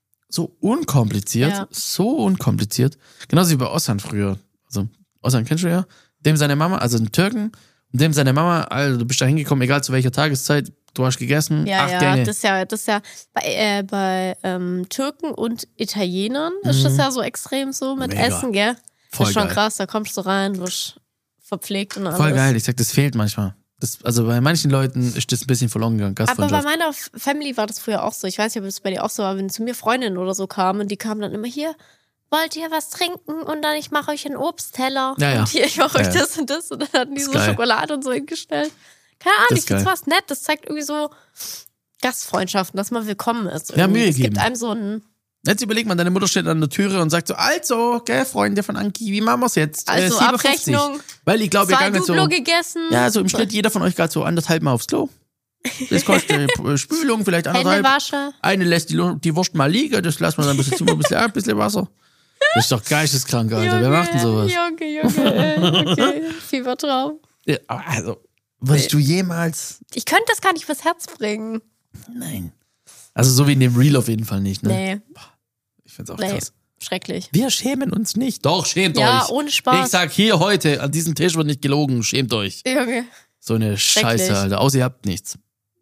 so unkompliziert, Ja. so unkompliziert. Genauso wie bei Ossan früher. Also, Ossan kennst du ja. Dem seine Mama, also einen Türken, und dem seine Mama, also du bist da hingekommen, egal zu welcher Tageszeit, du hast gegessen, Ja, acht ja, Gänge. das ist ja, das ist ja bei, äh, bei ähm, Türken und Italienern ist das ja so extrem so mit Mhm. Mega. Essen, gell? Voll das ist schon geil. krass, da kommst du rein, wirst verpflegt und alles. Voll geil, ich sag, das fehlt manchmal. Das, also bei manchen Leuten ist das ein bisschen verloren gegangen, Aber bei Gastfreundschaft. meiner F- Family war das früher auch so. Ich weiß nicht, ob es bei dir auch so war, wenn zu mir Freundinnen oder so kamen und die kamen dann immer hier, wollt ihr was trinken? Und dann ich mache euch einen Obstteller. Ja, ja. Und hier, ich mache Ja, euch ja. das und das. Und dann hatten die Ist so geil. Schokolade und so hingestellt. Keine Ahnung, Das ich ist finde geil. was nett. Das zeigt irgendwie so Gastfreundschaften, dass man willkommen ist. Ja, irgendwie. Mühe Es gibt geben. einem so ein, Jetzt überleg mal, deine Mutter steht an der Türe und sagt so, also, gell, Freunde von Anki, wie machen wir's jetzt? Also sieben Euro fünfzig. Abrechnung, Weil ich glaube, ihr zwei ganget so, Duplo gegessen. ja, so im Schnitt jeder von euch geht so anderthalb Mal aufs Klo. Das kostet äh, Spülung, vielleicht Hände anderthalb. wasche. Eine lässt die, Lu- die Wurst mal liegen, das lassen wir dann ein bisschen zu, ein bisschen, ein bisschen Wasser. Das ist doch geisteskrank, Alter. Wer macht denn sowas? Junge, Junge, äh, okay. Fiebertraum. Ja, aber also, würdest du jemals... Ich könnte das gar nicht fürs Herz bringen. Nein. Also so wie in dem Reel auf jeden Fall nicht, ne? Nee, Ich find's auch nee. krass. Schrecklich. Wir schämen uns nicht. Doch, schämt Ja, euch. ohne Spaß. Ich sag hier heute, an diesem Tisch wird nicht gelogen, schämt euch. Junge. So eine Schrecklich. Scheiße, Alter. Außer ihr habt nichts.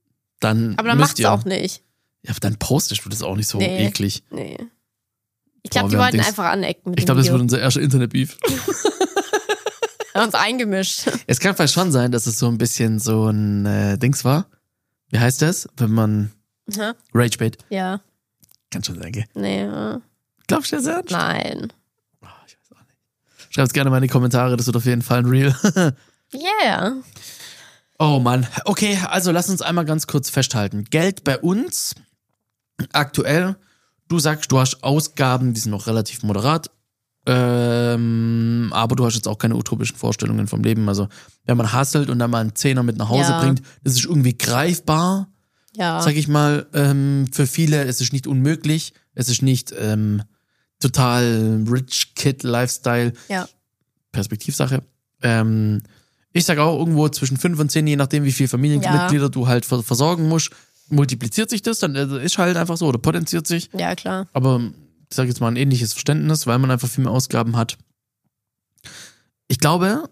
Dann Aber dann müsst macht's ihr, auch nicht. Ja, dann postest du das auch nicht so Nee. eklig. Nee. Ich Boah, glaube, die wir haben wollten Dings- einfach anecken mit Ich dem glaube, das Video. wird unser erster Internet-Beef. Haben uns eingemischt. Es kann vielleicht schon sein, dass es so ein bisschen so ein äh, Dings war. Wie heißt das? Wenn man Hä? Ragebait. Ja. Kann schon sein, gell? Nee. äh, Glaubst du das ernst? Nein. Oh, ich weiß auch nicht. Schreibt's gerne mal in die Kommentare, das wird auf jeden Fall ein Reel. Yeah. Oh Mann. Okay, also lass uns einmal ganz kurz festhalten. Geld bei uns aktuell, du sagst, du hast Ausgaben, die sind noch relativ moderat, ähm, aber du hast jetzt auch keine utopischen Vorstellungen vom Leben. Also wenn man hustelt und dann mal einen Zehner mit nach Hause Ja. bringt, das ist irgendwie greifbar, Ja. sag ich mal. Ähm, für viele, es ist nicht unmöglich, es ist nicht ähm, total rich Kid Lifestyle, Ja. Perspektivsache. Ähm, ich sag auch irgendwo zwischen fünf und zehn, je nachdem, wie viele Familienmitglieder Ja. du halt ver- versorgen musst, multipliziert sich das, dann äh, ist halt einfach so oder potenziert sich. Ja, klar. Aber ich sage jetzt mal ein ähnliches Verständnis, weil man einfach viel mehr Ausgaben hat. Ich glaube,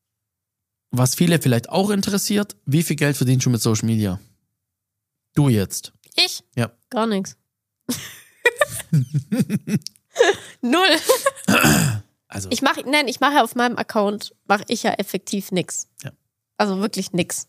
was viele vielleicht auch interessiert, wie viel Geld verdienst du mit Social Media? Du jetzt. Ich? Ja. Gar nichts. Null. Also, Ich mache, nein, ich mache auf meinem Account, mache ich ja effektiv nix. Ja. Also wirklich nix.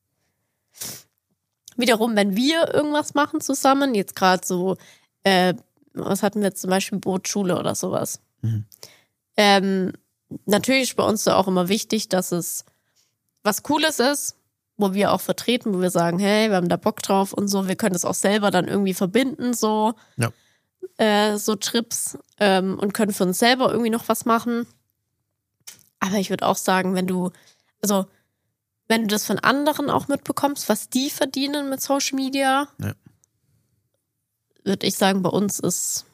Wiederum, wenn wir irgendwas machen zusammen, jetzt gerade so, äh, was hatten wir jetzt zum Beispiel, Bootschule oder sowas. Mhm. Ähm, natürlich ist bei uns so auch immer wichtig, dass es was Cooles ist, wo wir auch vertreten, wo wir sagen, hey, wir haben da Bock drauf und so, wir können das auch selber dann irgendwie verbinden, so, Ja. äh, so Trips ähm, und können für uns selber irgendwie noch was machen. Aber ich würde auch sagen, wenn du, also wenn du das von anderen auch mitbekommst, was die verdienen mit Social Media, Ja. würde ich sagen, bei uns ist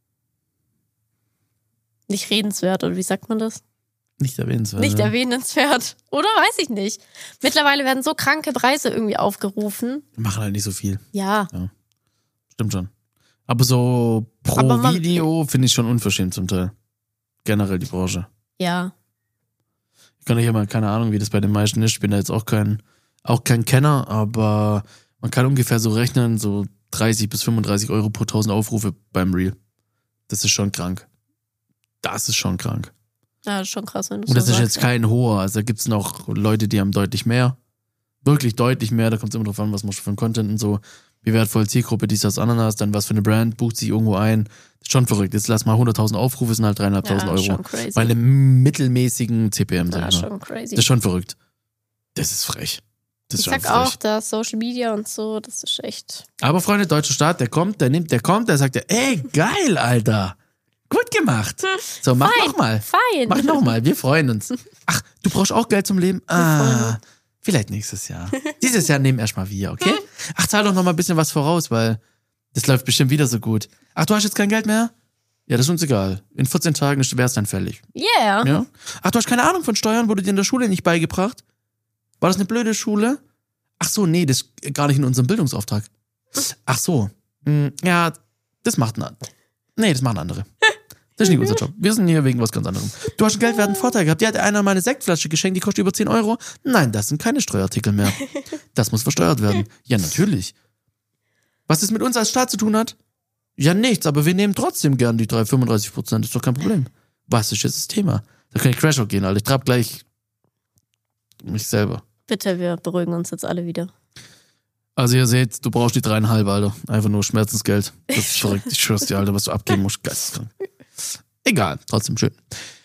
nicht redenswert, oder wie sagt man das? Nicht erwähnenswert. Nicht ja. erwähnenswert. Oder weiß ich nicht. Mittlerweile werden so kranke Preise irgendwie aufgerufen. Machen halt nicht so viel. Ja. Stimmt schon. Aber so pro Aber man- Video finde ich schon unverschämt zum Teil. Generell die Branche. Ja. Ich kann ja mal, keine Ahnung, wie das bei den meisten ist. Ich bin da jetzt auch kein, auch kein Kenner, aber man kann ungefähr so rechnen, so dreißig bis fünfunddreißig Euro pro tausend Aufrufe beim Reel. Das ist schon krank. Das ist schon krank. Ja, das ist schon krass, wenn du Und das so ist sagst. jetzt kein hoher. Also da gibt es noch Leute, die haben deutlich mehr. Wirklich deutlich mehr. Da kommt es immer drauf an, was man für ein Content und so. Wie wertvoll Zielgruppe, dies, das, Ananas, dann was für eine Brand, bucht sich irgendwo ein. Das ist schon verrückt. Jetzt lass mal hunderttausend Aufrufe, sind halt dreieinhalbtausend Ja, Euro. schon crazy. Bei einem mittelmäßigen C P M, sag Ja, ich mal. schon crazy. Das ist schon verrückt. Das ist frech. Das ist ich schon sag auch, frech. dass Social Media und so, das ist echt. Aber Freunde, deutscher Staat, der kommt, der nimmt, der kommt, der sagt ja, ey, geil, Alter. Gut gemacht. So, mach Fein, nochmal. Fein. Mach nochmal, wir freuen uns. Ach, du brauchst auch Geld zum Leben? freuen Ah, vielleicht nächstes Jahr. Dieses Jahr nehmen erstmal wir, okay? Ach, zahl doch noch mal ein bisschen was voraus, weil das läuft bestimmt wieder so gut. Ach, du hast jetzt kein Geld mehr? Ja, das ist uns egal. In vierzehn Tagen wäre es dann fällig. Yeah. Ja? Ach, du hast keine Ahnung von Steuern, wurde dir in der Schule nicht beigebracht? War das eine blöde Schule? Ach so, nee, das ist gar nicht in unserem Bildungsauftrag. Ach so. Hm, ja, das macht ein Nee, das machen andere. Das ist nicht unser Job. Wir sind hier wegen was ganz anderem. Du hast einen geldwerten Vorteil gehabt. Die hat einer meine Sektflasche geschenkt, die kostet über zehn Euro. Nein, das sind keine Steuerartikel mehr. Das muss versteuert werden. Ja, natürlich. Was das mit uns als Staat zu tun hat? Ja, nichts, aber wir nehmen trotzdem gern die drei Komma fünfunddreißig Prozent. Das ist doch kein Problem. Was ist jetzt das Thema? Da kann ich Crashout gehen, Alter. Ich trab gleich mich selber. Bitte, wir beruhigen uns jetzt alle wieder. Also ihr seht, du brauchst die dreieinhalb, Alter. Einfach nur Schmerzensgeld. Das ist verrückt. Ich schwör's dir, Alter, was du abgeben musst. Geisteskrank. Egal, trotzdem schön.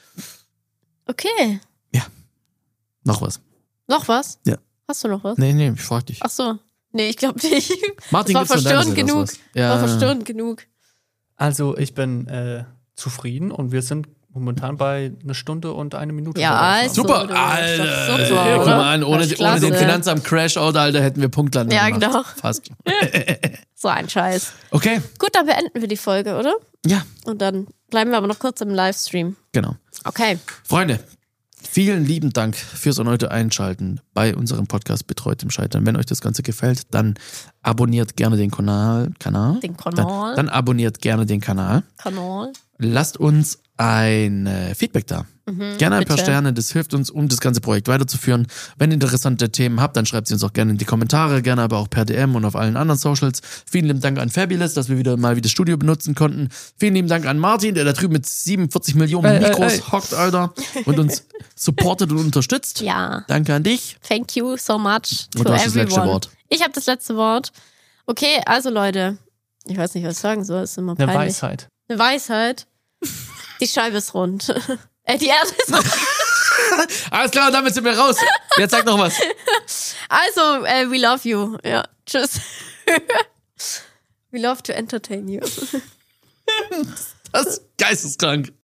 Okay. Noch was? Noch was? Ja. Hast du noch was? Nee, nee, ich frag dich. Ach so. Nee, ich glaube nicht. Martin, das war gibt's von deiner verstörend Seite genug. aus was? Ja. War verstörend genug. Also ich bin äh, zufrieden und wir sind momentan bei einer Stunde und eine Minute. Ja, vor der also. Aufnahme. Super, du- das ist doch Alter. super, Ey, guck oder? mal an, ohne, Das ist ohne den klasse. Finanzamt Crashout, Alter, hätten wir Punktlandung Ja, gemacht. genau. Fast. So ein Scheiß. Okay, Gut, dann beenden wir die Folge, oder? ja, Und dann bleiben wir aber noch kurz im Livestream. genau. Okay. Freunde, vielen lieben Dank fürs erneute Einschalten bei unserem Podcast Betreut im Scheitern. Wenn euch das Ganze gefällt, dann abonniert gerne den Kanal. Kanal? Den Kanal. Dann, dann abonniert gerne den Kanal. Kanal. Lasst uns ein äh, Feedback da. Gerne ein paar bitte. Sterne, das hilft uns, um das ganze Projekt weiterzuführen. Wenn ihr interessante Themen habt, dann schreibt sie uns auch gerne in die Kommentare, gerne aber auch per D M und auf allen anderen Socials. Vielen lieben Dank an Fabulous, dass wir wieder mal wieder das Studio benutzen konnten. Vielen lieben Dank an Martin, der da drüben mit siebenundvierzig Millionen Ey, ey, Mikros ey. hockt, Alter, und uns supportet und unterstützt. Ja. Danke an dich. Thank you so much to Und du hast das everyone. letzte Wort. Ich habe das letzte Wort. Okay, also Leute, ich weiß nicht, was ich sagen soll, ist immer Eine peinlich. Weisheit. Eine Weisheit. Die Scheibe ist rund. äh, die Erde ist rund. Alles klar, damit sind wir raus. Jetzt sag noch was. Also, äh, we love you. Ja, tschüss. We love to entertain you. Das ist geisteskrank.